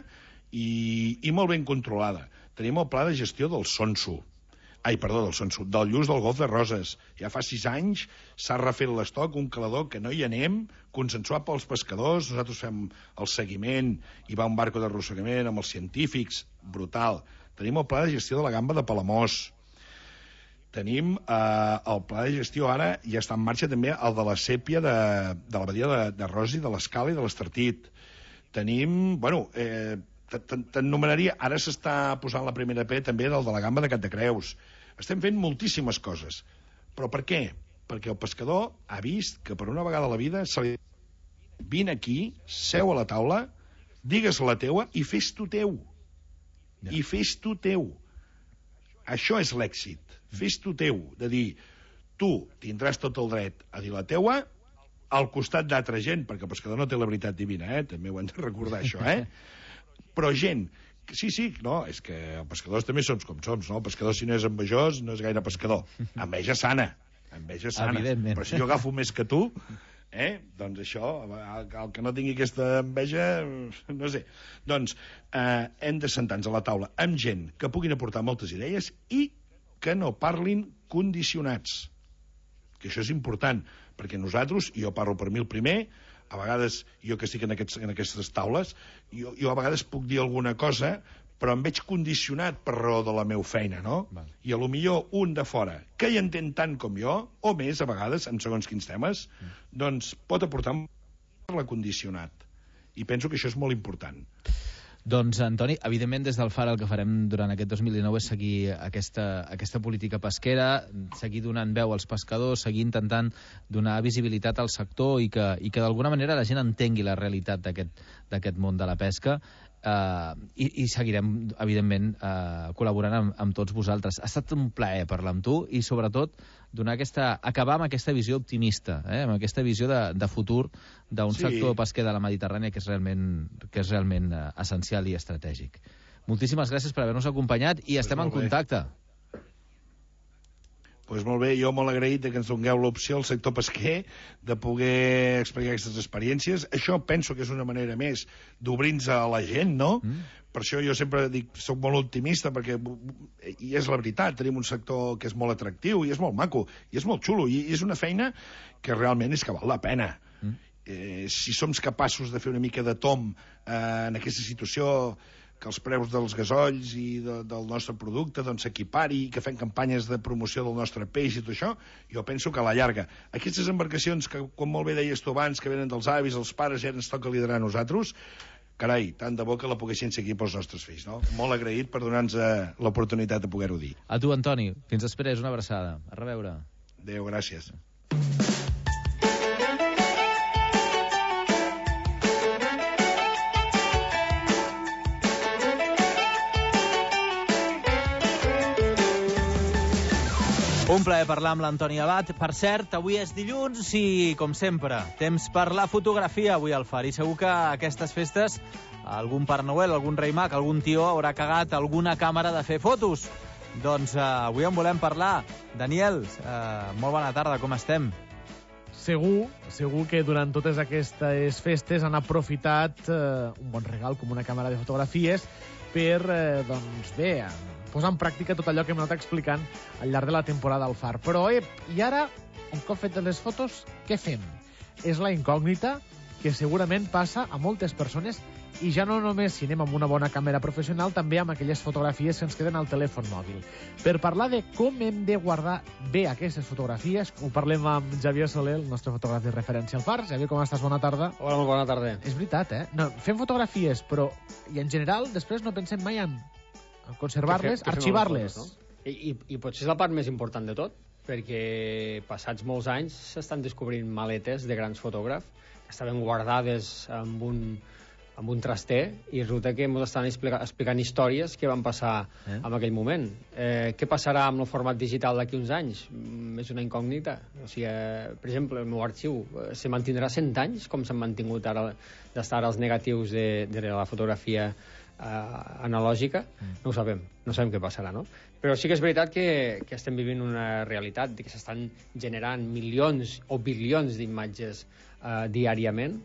i, i molt ben controlada. Tenim el pla de gestió del Sonso. Ai, perdó, del Sonso, del Lluç del Golf de Roses. Ja fa sis anys s'ha refet l'estoc, un calador que no hi anem, consensuat pels pescadors, nosaltres fem el seguiment, hi va un barco d'arrossegament amb els científics, brutal. Tenim el pla de gestió de la gamba de Palamós. Tenim eh, el pla de gestió ara, ja està en marxa també el de la sèpia de, de la badia de, de Rosi, de l'Escala i de l'Estartit. Tenim, bueno, eh, t'enumeraria, ara s'està posant la primera P també del de la gamba de Cap de Creus. Estem fent moltíssimes coses. Però per què? Perquè el pescador ha vist que per una vegada a la vida se li... Vine aquí, seu a la taula, digues la teua i fes tu teu. Ja. I fes tu teu. Això és l'èxit. Fes tu teu, de dir, tu tindràs tot el dret a dir la teua al costat d'altra gent, perquè el pescador no té la veritat divina, eh? També ho hem de recordar, això, eh? Però gent, sí, sí, no, és que els pescadors també som com som, no? El pescador, si no és envejós, no és gaire pescador. Enveja sana, enveja sana. Evidentment. Però si jo agafo més que tu, eh? Doncs això, el que no tingui aquesta enveja, no sé. Doncs eh, hem de sentar-nos a la taula amb gent que puguin aportar moltes idees i que no parlin condicionats. Que això és important, perquè nosaltres, i jo parlo per mi el primer, a vegades, jo que estic en, aquests, en aquestes taules, jo, jo a vegades puc dir alguna cosa, però em veig condicionat per raó de la meva feina, no? Val. I a lo millor un de fora, que hi entén tant com jo, o més, a vegades, en segons quins temes, mm. doncs pot aportar la condicionat. I penso que això és molt important. Doncs, Antoni, evidentment des del F A R el que farem durant aquest dos mil dinou és seguir aquesta, aquesta política pesquera, seguir donant veu als pescadors, seguir intentant donar visibilitat al sector i que, i que d'alguna manera la gent entengui la realitat d'aquest món de la pesca. Uh, i, i seguirem, evidentment, uh, col·laborant amb, amb tots vosaltres. Ha estat un plaer parlar amb tu i, sobretot, donar aquesta, acabar amb aquesta visió optimista, eh? Amb aquesta visió de, de futur d'un sí. sector pesquer de la Mediterrània que és realment, que és realment uh, essencial i estratègic. Moltíssimes gràcies per haver-nos acompanyat i pues estem en contacte. Doncs pues molt bé, jo molt agraït que ens dongueu l'opció al sector pesquer de poder explicar aquestes experiències. Això penso que és una manera més d'obrir-nos a la gent, no? Mm. Per això jo sempre dic, soc molt optimista, perquè, i és la veritat, tenim un sector que és molt atractiu, i és molt maco, i és molt xulo, i és una feina que realment és que val la pena. Mm. Eh, si som capaços de fer una mica de tom eh, en aquesta situació que els preus dels gasolls i de, del nostre producte doncs, s'equipari, que fem campanyes de promoció del nostre peix i tot això, jo penso que a la llarga aquestes embarcacions que, com molt bé deies tu abans, que venen dels avis, els pares, ja ens toca liderar a nosaltres, carai, tant de bo que la poguessin seguir pels nostres fills, no? Molt agraït per donar-nos l'oportunitat de poder-ho dir. A tu, Antoni, fins després, una abraçada. A reveure. Adéu, gràcies. Un plaer parlar amb l'Antoni Abad. Per cert, avui és dilluns i, com sempre, temps per la fotografia avui al Far. I segur que aquestes festes algun Pare Noel, algun Rei Mag, algun tió haurà cagat alguna càmera de fer fotos. Doncs eh, avui en volem parlar. Daniel, eh, molt bona tarda, com estem? Segur, segur que durant totes aquestes festes han aprofitat eh, un bon regal com una càmera de fotografies per, eh, doncs bé, posar en pràctica tot allò que hem anat explicant al llarg de la temporada al Far. Però, ep, i ara, un cop fetes les fotos, què fem? És la incògnita que segurament passa a moltes persones, i ja no només si anem amb una bona càmera professional, també amb aquelles fotografies que ens queden al telèfon mòbil. Per parlar de com hem de guardar bé aquestes fotografies, ho parlem amb Xavier Soler, el nostre fotògraf de referència al Far. Xavier, com estàs? Bona tarda. Hola, molt bona tarda. És veritat, eh? No, fem fotografies, però, i en general, després no pensem mai en conservar-les, arxivar-les. No? I, i, I potser és la part més important de tot, perquè passats molts anys s'estan descobrint maletes de grans fotògrafs que estaven guardades amb un, amb un traster, i resulta que ens estan explica, explicant històries que van passar eh? en aquell moment. Eh, què passarà amb el format digital d'aquí uns anys? Mm, és una incògnita. O sigui, eh, per exemple, el meu arxiu eh, se mantindrà cent anys, com s'han mantingut ara d'estar als negatius de, de la fotografia Uh, analògica, mm. no ho sabem, no sabem què passarà, no? Però sí que és veritat que, que estem vivint una realitat de que s'estan generant milions o bilions d'imatges uh, diàriament,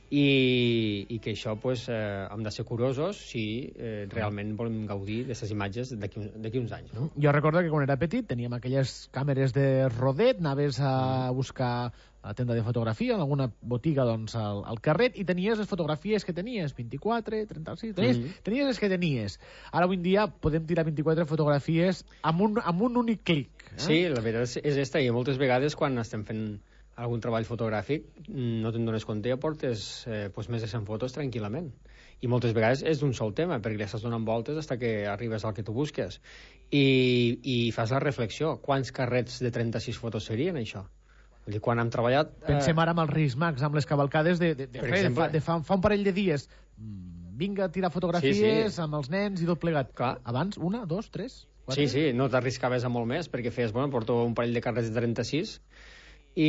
i, i que això pues, eh, hem de ser curosos si eh, realment volem gaudir d'aquestes imatges d'aquí uns anys, no? Jo recordo que quan era petit teníem aquelles càmeres de rodet, anaves a buscar a la tenda de fotografia, en alguna botiga doncs, al, al carret, i tenies les fotografies que tenies, vint-i-quatre, trenta-sis, tenies, mm-hmm. tenies les que tenies. Ara avui en dia podem tirar vint-i-quatre fotografies amb un, amb un únic clic. Eh? Sí, la veritat és, és esta, i moltes vegades quan estem fent algun treball fotogràfic no te'n dones compte i aportes eh, pues més de cent fotos tranquil·lament. I moltes vegades és d'un sol tema, perquè li estàs donant voltes fins que arribes al que tu busques. I, i fas la reflexió. Quants carrets de trenta-sis fotos serien, això? Vull dir, quan hem treballat... Pensem ara amb els Reis Mags, amb les cavalcades de, de, de, per fer, exemple, de fa, fa un parell de dies. Vinga a tirar fotografies sí, sí. amb els nens i tot plegat. Clar. Abans, una, dos, tres, quatre... Sí, sí, no t'arriscaves a molt més, perquè feies, bueno, porto un parell de carrets de trenta-sis i,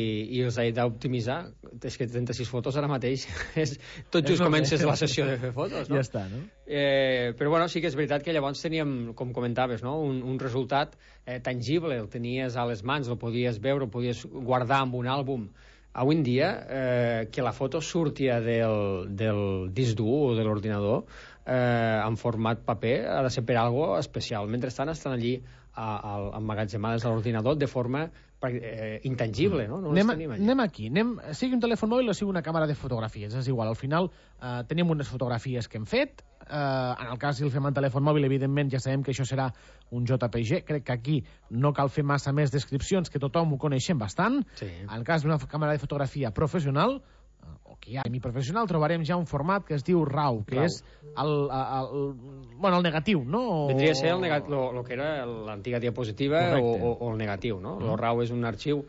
i els he d'optimitzar. És que trenta-sis fotos ara mateix és, tot just comences la sessió de fer fotos, no? Ja està, no? Eh, però bueno, sí que és veritat que llavors teníem, com comentaves, no? un, un resultat eh, tangible, el tenies a les mans, el podies veure, el podies guardar en un àlbum. Avui en dia, eh, que la foto surtia del, del disc dur o de l'ordinador eh, en format paper ha de ser per algo especial. Mentrestant estan allí a, a, emmagatzemades a l'ordinador de forma eh, intangible, no? No anem, anem aquí, anem, sigui un telèfon mòbil o sigui una càmera de fotografies, és igual, al final eh, tenim unes fotografies que hem fet, eh, en el cas si el fem en telèfon mòbil, evidentment ja sabem que això serà un J P G, crec que aquí no cal fer massa més descripcions, que tothom ho coneixem bastant. Sí. En el cas d'una càmera de fotografia professional, o que hi ha semiprofessional, trobarem ja un format que es diu RAW, que RAW. és el, el, el, bueno, el negatiu, no? O... Vendria a ser el, negatiu, lo, lo que era l'antiga diapositiva o, o, o el negatiu, no? Mm. El RAW és un arxiu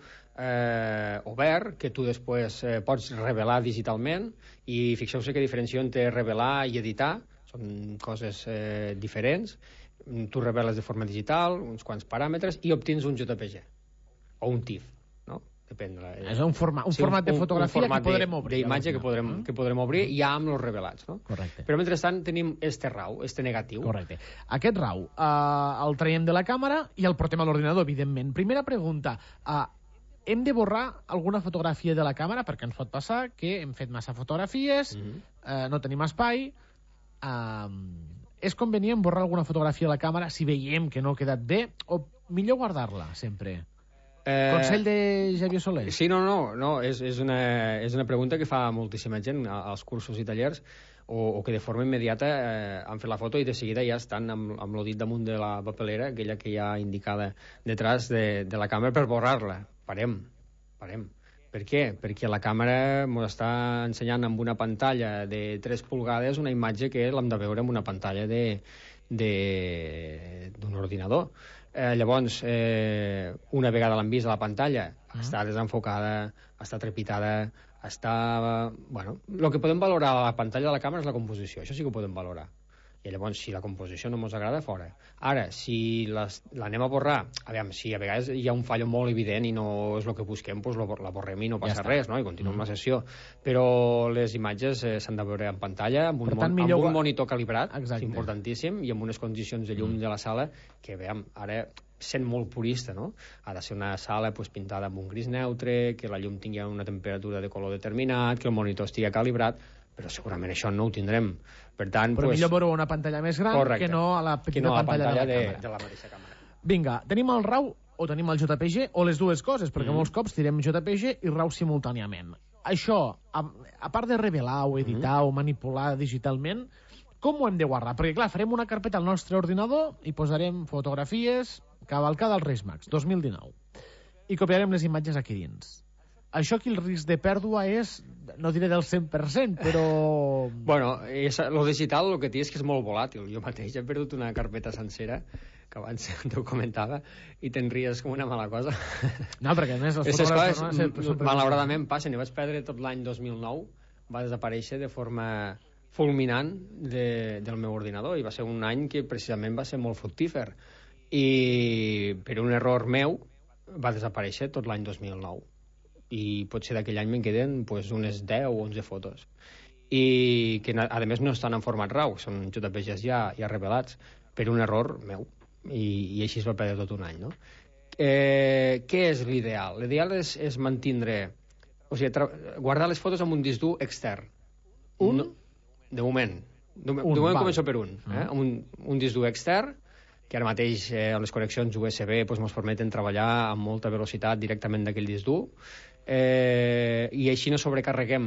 eh, obert que tu després eh, pots revelar digitalment, i fixeu-se que diferència entre revelar i editar són coses eh, diferents. Tu reveles de forma digital uns quants paràmetres i obtens un J P G o un TIFF, no? Depèn de la... És un, forma, un sí, format de fotografia un format que podrem obrir. D'imatge que podrem, mm. que podrem obrir ja amb els revelats, no? Correcte. Però mentrestant tenim este RAW, este negatiu. Correcte. Aquest RAW uh, el traiem de la càmera i el portem a l'ordinador, evidentment. Primera pregunta, uh, hem de borrar alguna fotografia de la càmera? Perquè ens pot passar que hem fet massa fotografies, mm. uh, no tenim espai... Uh, és convenient borrar alguna fotografia de la càmera si veiem que no ha quedat bé, o millor guardar-la sempre? Eh, Consell de Xavier Soler. Sí, no, no, no és, és, una, és una pregunta que fa moltíssima gent als cursos i tallers. o, o que de forma immediata eh, han fet la foto i de seguida ja estan amb, amb el dit damunt de la papelera, aquella que hi ha indicada detrás de, de la càmera per borrar-la. Parem, parem. Per què? Perquè la càmera ens està ensenyant amb una pantalla de tres pulgades una imatge que l'hem de veure amb una pantalla d'un ordinador. Eh, llavors, eh, una vegada l'han vist a la pantalla, uh-huh. està desenfocada, està trepitada, està... Bueno, el que podem valorar a la pantalla de la càmera és la composició, això sí que ho podem valorar. I llavors, si la composició no ens agrada, fora. Ara, si l'anem a borrar, aviam, si a vegades hi ha un fallo molt evident i no és el que busquem, doncs la borrem i no passa ja res, no? I continuem mm. la sessió. Però les imatges eh, s'han de veure en pantalla, amb un, tant, mon, amb un monitor calibrat, és importantíssim, i amb unes condicions de llum mm. de la sala que, veiem, ara sent molt purista, no? Ha de ser una sala pues, pintada amb un gris neutre, que la llum tingui una temperatura de color determinat, que el monitor estigui calibrat, però segurament això no ho tindrem. Per tant, però pues, millor veure una pantalla més gran correcte, que no a la petita no a la pantalla, pantalla de, la de, de la mateixa càmera. Vinga, tenim el RAW o tenim el J P G o les dues coses, perquè mm. molts cops tirem J P G i RAW simultàniament. Això, a, a part de revelar o editar mm. o manipular digitalment, com ho hem de guardar? Perquè, clar, farem una carpeta al nostre ordinador i posarem fotografies Cavalcada als Reis Mags, dos mil dinou. I copiarem les imatges aquí dins. Això aquí el risc de pèrdua és, no diré del cent per cent, però... Bueno, el digital el que té és que és molt volàtil. Jo mateix he perdut una carpeta sencera, que abans t'ho comentava, i te'n ries com una mala cosa. No, perquè a més els fotògrafs... No, ser, malauradament passen. I vaig perdre tot l'any dos mil nou, va desaparèixer de forma fulminant de, del meu ordinador, i va ser un any que precisament va ser molt fructífer. I per un error meu va desaparèixer tot l'any dos mil nou. I potser d'aquell any me'n queden pues, unes deu o onze fotos. I que, a més, no estan en format RAW, són J P Gs ja, ja revelats, per un error meu. I, i així es va perdre tot un any, no? Eh, què és l'ideal? L'ideal és, és mantindre... O sigui, guardar les fotos amb un disc dur extern. Un? No, de moment. De, un, de moment val. començo per un. Eh? Uh-huh. un. Un disc dur extern, que ara mateix eh, les connexions U S B ens pues, permeten treballar amb molta velocitat directament d'aquell disc dur. Eh, i així no sobrecarreguem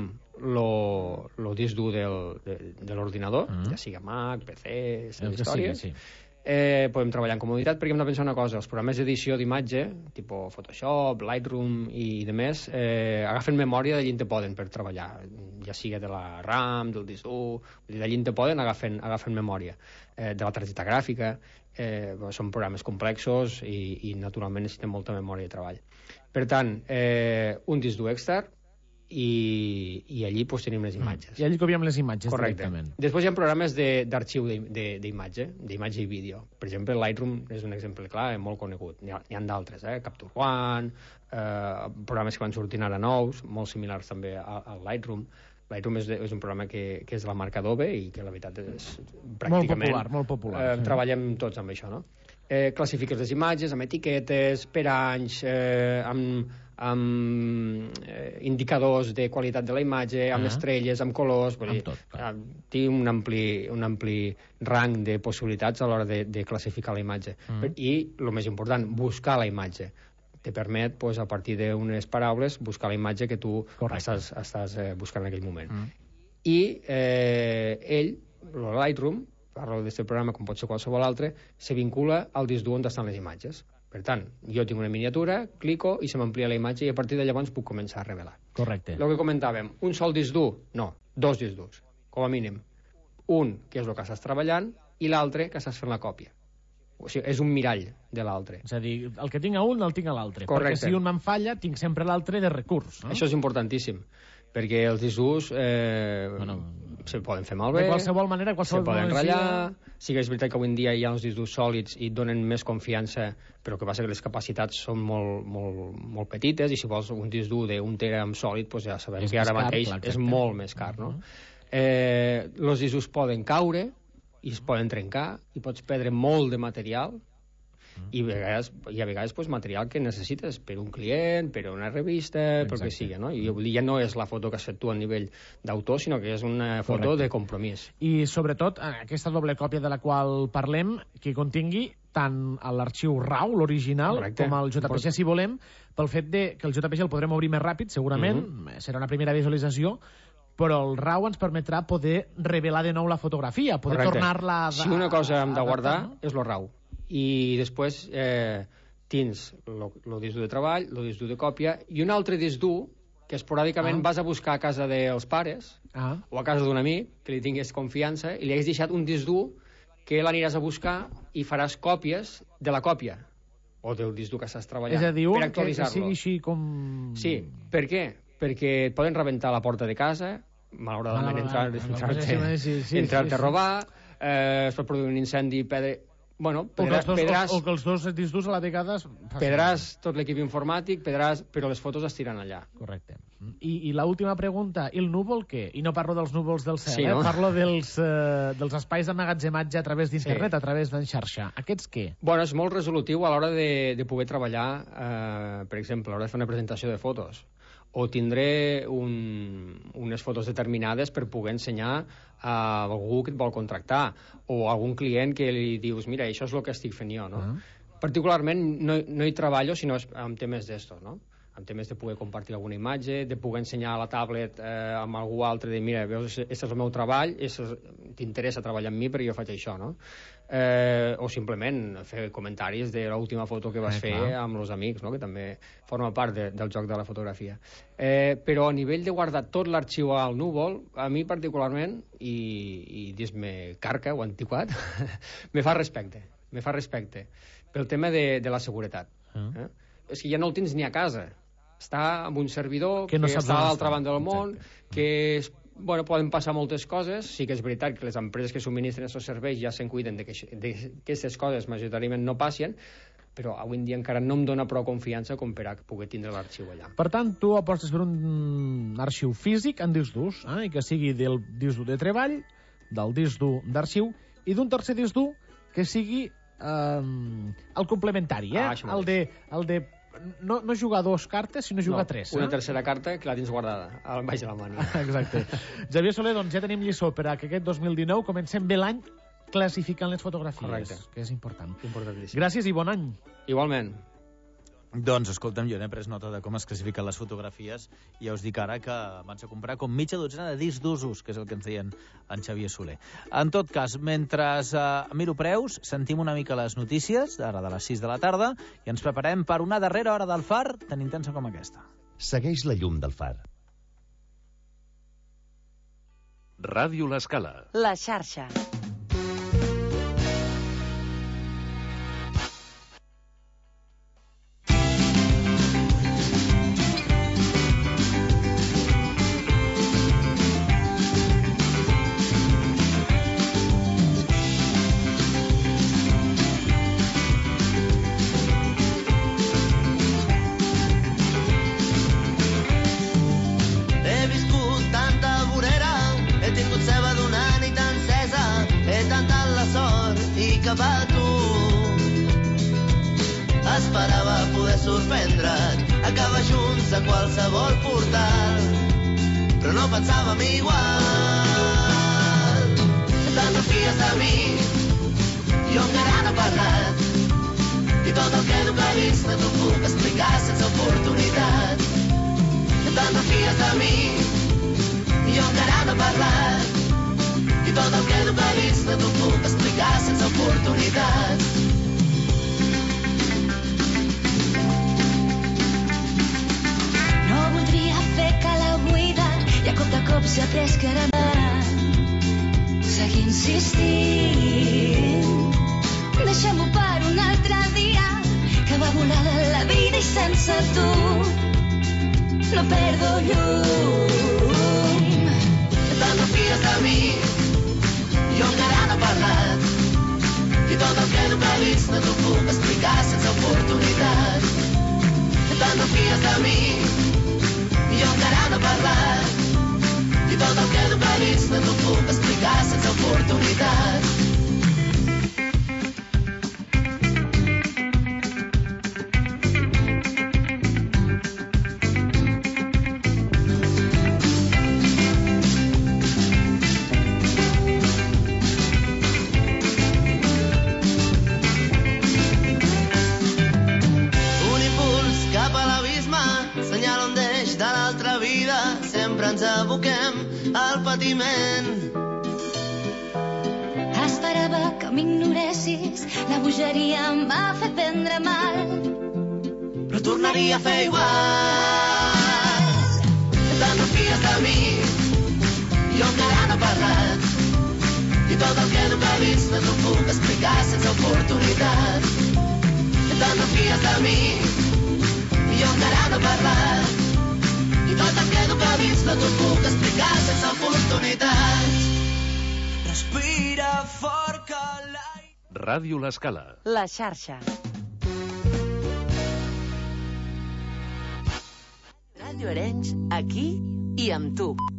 el disc dur del, de, de l'ordinador, mm. ja sigui Mac, P C, històries. Sí, sí. Eh, podem treballar en comoditat, perquè hem de pensar una cosa: els programes d'edició d'imatge, tipus Photoshop, Lightroom i, i de més, eh, agafen memòria d'allí on te poden per treballar, ja sigui de la RAM, del disc dur, d'allí on te poden agafen, agafen memòria, eh, de la targeta gràfica. Eh, són programes complexos i, i naturalment necessiten molta memòria de treball. Per tant, eh, un disc dur extern i, i allí pues, tenim les imatges. I allí copiem les imatges. Correcte. Directament. Després hi ha programes d'arxiu d'imatge, d'imatge i vídeo. Per exemple, Lightroom és un exemple clar, molt conegut. N'hi ha, ha d'altres, eh? Capture One, eh, programes que van sortint ara nous, molt similars també al Lightroom. Lightroom és, de, és un programa que, que és de la marca Adobe i que la veritat és pràcticament... Molt popular, molt popular. Eh, sí. Treballem tots amb això, no? Eh, classifiques les imatges amb etiquetes, per anys, eh, amb, amb eh, indicadors de qualitat de la imatge, amb uh -huh. estrelles, amb colors... Amb dir, tot, eh, té un ampli, un ampli rang de possibilitats a l'hora de, de classificar la imatge. Uh -huh. I, el més important, buscar la imatge. Te permet, pues, a partir d'unes paraules, buscar la imatge que tu Correcte. estàs, estàs eh, buscant en aquell moment. Mm. I eh, ell, el Lightroom, parlo d'aquest programa com pot ser qualsevol altre, se vincula al disc dur on estan les imatges. Per tant, jo tinc una miniatura, clico i se m'amplia la imatge i a partir de llavors puc començar a revelar. Correcte. El que comentàvem, un sol disc dur? No, dos discs durs, com a mínim. Un, que és el que estàs treballant, i l'altre, que estàs fent la còpia. O sigui, és un mirall de l'altre. És a dir, el que tinc a un el tinc a l'altre. Correcte. Perquè si un me'n falla, tinc sempre l'altre de recurs. No? Això és importantíssim, perquè els discs durs eh, bueno, se poden fer malbé, de qualsevol manera, qualsevol se poden ratllar. Sí que és veritat que avui en dia hi ha uns discs durs sòlids i et donen més confiança, però que passa que les capacitats són molt, molt, molt petites, i si vols un disc dur d'un tera amb sòlid, doncs ja sabem és que ara car, mateix clar, és molt més car. No? Uh -huh. eh, els discs durs poden caure i es poden trencar, i pots perdre molt de material, i, vegades, i a vegades pues, material que necessites per un client, per una revista, per que sigui, no? I ja no és la foto que has fet tu a nivell d'autor, sinó que és una foto Correcte. de compromís. I sobretot aquesta doble còpia de la qual parlem, que contingui tant l'arxiu RAW, l'original, com el J P G, si volem, pel fet de que el J P G el podrem obrir més ràpid, segurament, mm -hmm. serà una primera visualització, però el RAW ens permetrà poder revelar de nou la fotografia, poder tornar-la... Si una cosa hem de guardar és el RAW. I després eh, tens el disc dur de treball, el disc dur de còpia, i un altre disc dur que esporàdicament vas a buscar a casa dels pares o a casa d'un amic que li tingués confiança i li hagués deixat un disc dur que l'aniràs a buscar i faràs còpies de la còpia o del disc dur que estàs treballant. És a dir, per que, que actualitzar-lo. sigui així com... Sí, per què? Perquè et poden rebentar la porta de casa, malauradament entrar-te entrar a robar, eh, es pot produir un incendi, pedre... Bueno, pedràs, o, que dos, pedràs, o, o que els dos discs durs a la vegada... pedràs tot l'equip informàtic, pedràs, però les fotos es tiren allà. Correcte. I, i l'última pregunta, i el núvol què? I no parlo dels núvols del cel, sí, eh? no? Parlo dels, eh, dels espais d'emmagatzematge a través d'internet, sí. a través d'en xarxa. Aquests què? Bueno, és molt resolutiu a l'hora de, de poder treballar, eh, per exemple, a l'hora de fer una presentació de fotos. O tindré un, unes fotos determinades per poder ensenyar a algú que et vol contractar, o a algun client que li dius, mira, això és el que estic fent jo, no? Uh-huh. Particularment no, no hi treballo, sinó amb temes d'estos, no? Amb temes de poder compartir alguna imatge, de poder ensenyar a la tablet eh, amb algú altre, de mira, veus, aquest és el meu treball, t'interessa treballar amb mi perquè jo faig això, no? Eh, o simplement fer comentaris de l'última foto que vas eh, fer clar. amb els amics, no? Que també forma part de, del joc de la fotografia. Eh, però a nivell de guardar tot l'arxiu al núvol, a mi particularment, i, i dis-me carca o antiquat, me fa respecte, me fa respecte pel tema de, de la seguretat. Uh. Eh? És que ja no el tens ni a casa. Està amb un servidor que, no que està a l'altra banda del món, exacte. Que és, bueno, poden passar moltes coses. Sí que és veritat que les empreses que subministren aquests serveis ja se'n cuiden de que, de que aquestes coses majoritàriament no passin, però avui en dia encara no em dona prou confiança com per a poder tindre l'arxiu allà. Per tant, tu apostes per un arxiu físic en disc durs, eh? I que sigui del disc dur de treball, del disc dur d'arxiu, i d'un tercer disc dur que sigui eh, el complementari, eh? Ah, el de... El de No, no jugar dos cartes, sinó jugar no, tres. Una eh? tercera carta que la tens guardada al baix de la màniga. Exacte. Xavier Soler, doncs ja tenim lliçó per a que aquest dos mil dinou comencem bé l'any classificant les fotografies. Correcte. Que és important. Gràcies i bon any. Igualment. Doncs, escolta'm, jo n'he pres nota de com es classifiquen les fotografies i ja us dic ara que vaig a comprar com mitja dotzena de discs d'usos, que és el que ens deien en Xavier Soler. En tot cas, mentre eh, miro preus, sentim una mica les notícies, ara de les sis de la tarda, i ens preparem per una darrera hora del Far tan intensa com aquesta. Segueix la llum del Far. Ràdio L'Escala. La xarxa. cap a tu. Esperava poder sorprendre't, acabar junts a qualsevol portal, però no pensàvem igual. Tant no fies de mi, jo encara no he parlat, i tot el que duc a vist no t'ho puc explicar sense oportunitat. Tant no fies de mi, jo encara no he parlat, i tot el que duc a vist no t'ho puc explicar sense oportunitat. No voldria fer que la buida i a cop de cop s'ha pres que era endavant. Seguir insistint, deixem-ho per un altre dia, que va volar la vida i sense tu no perdo llum. Tant no fies de mi, jo encara no he parlat, i tot el que duc a vist no t'ho puc explicar sense oportunitat. Tant no fies de mi, jo encara no he parlat, i tot el que duc a vist no t'ho puc explicar sense oportunitat. Ens aboquem el patiment. Esperava que m'ignoressis, la bogeria em va fer prendre mal. Però tornaria a fer igual. Tant no fies de mi, jo encara no he parlat. I tot el que no he vist no t'ho puc explicar sense oportunitat. Tant no fies de mi, jo encara no he parlat. I tot el que no he vist no t'ho puc explicar sense oportunitat. Respira fort que l'aire... Ràdio L'Escala. La xarxa. Ràdio Arenys, aquí i amb tu.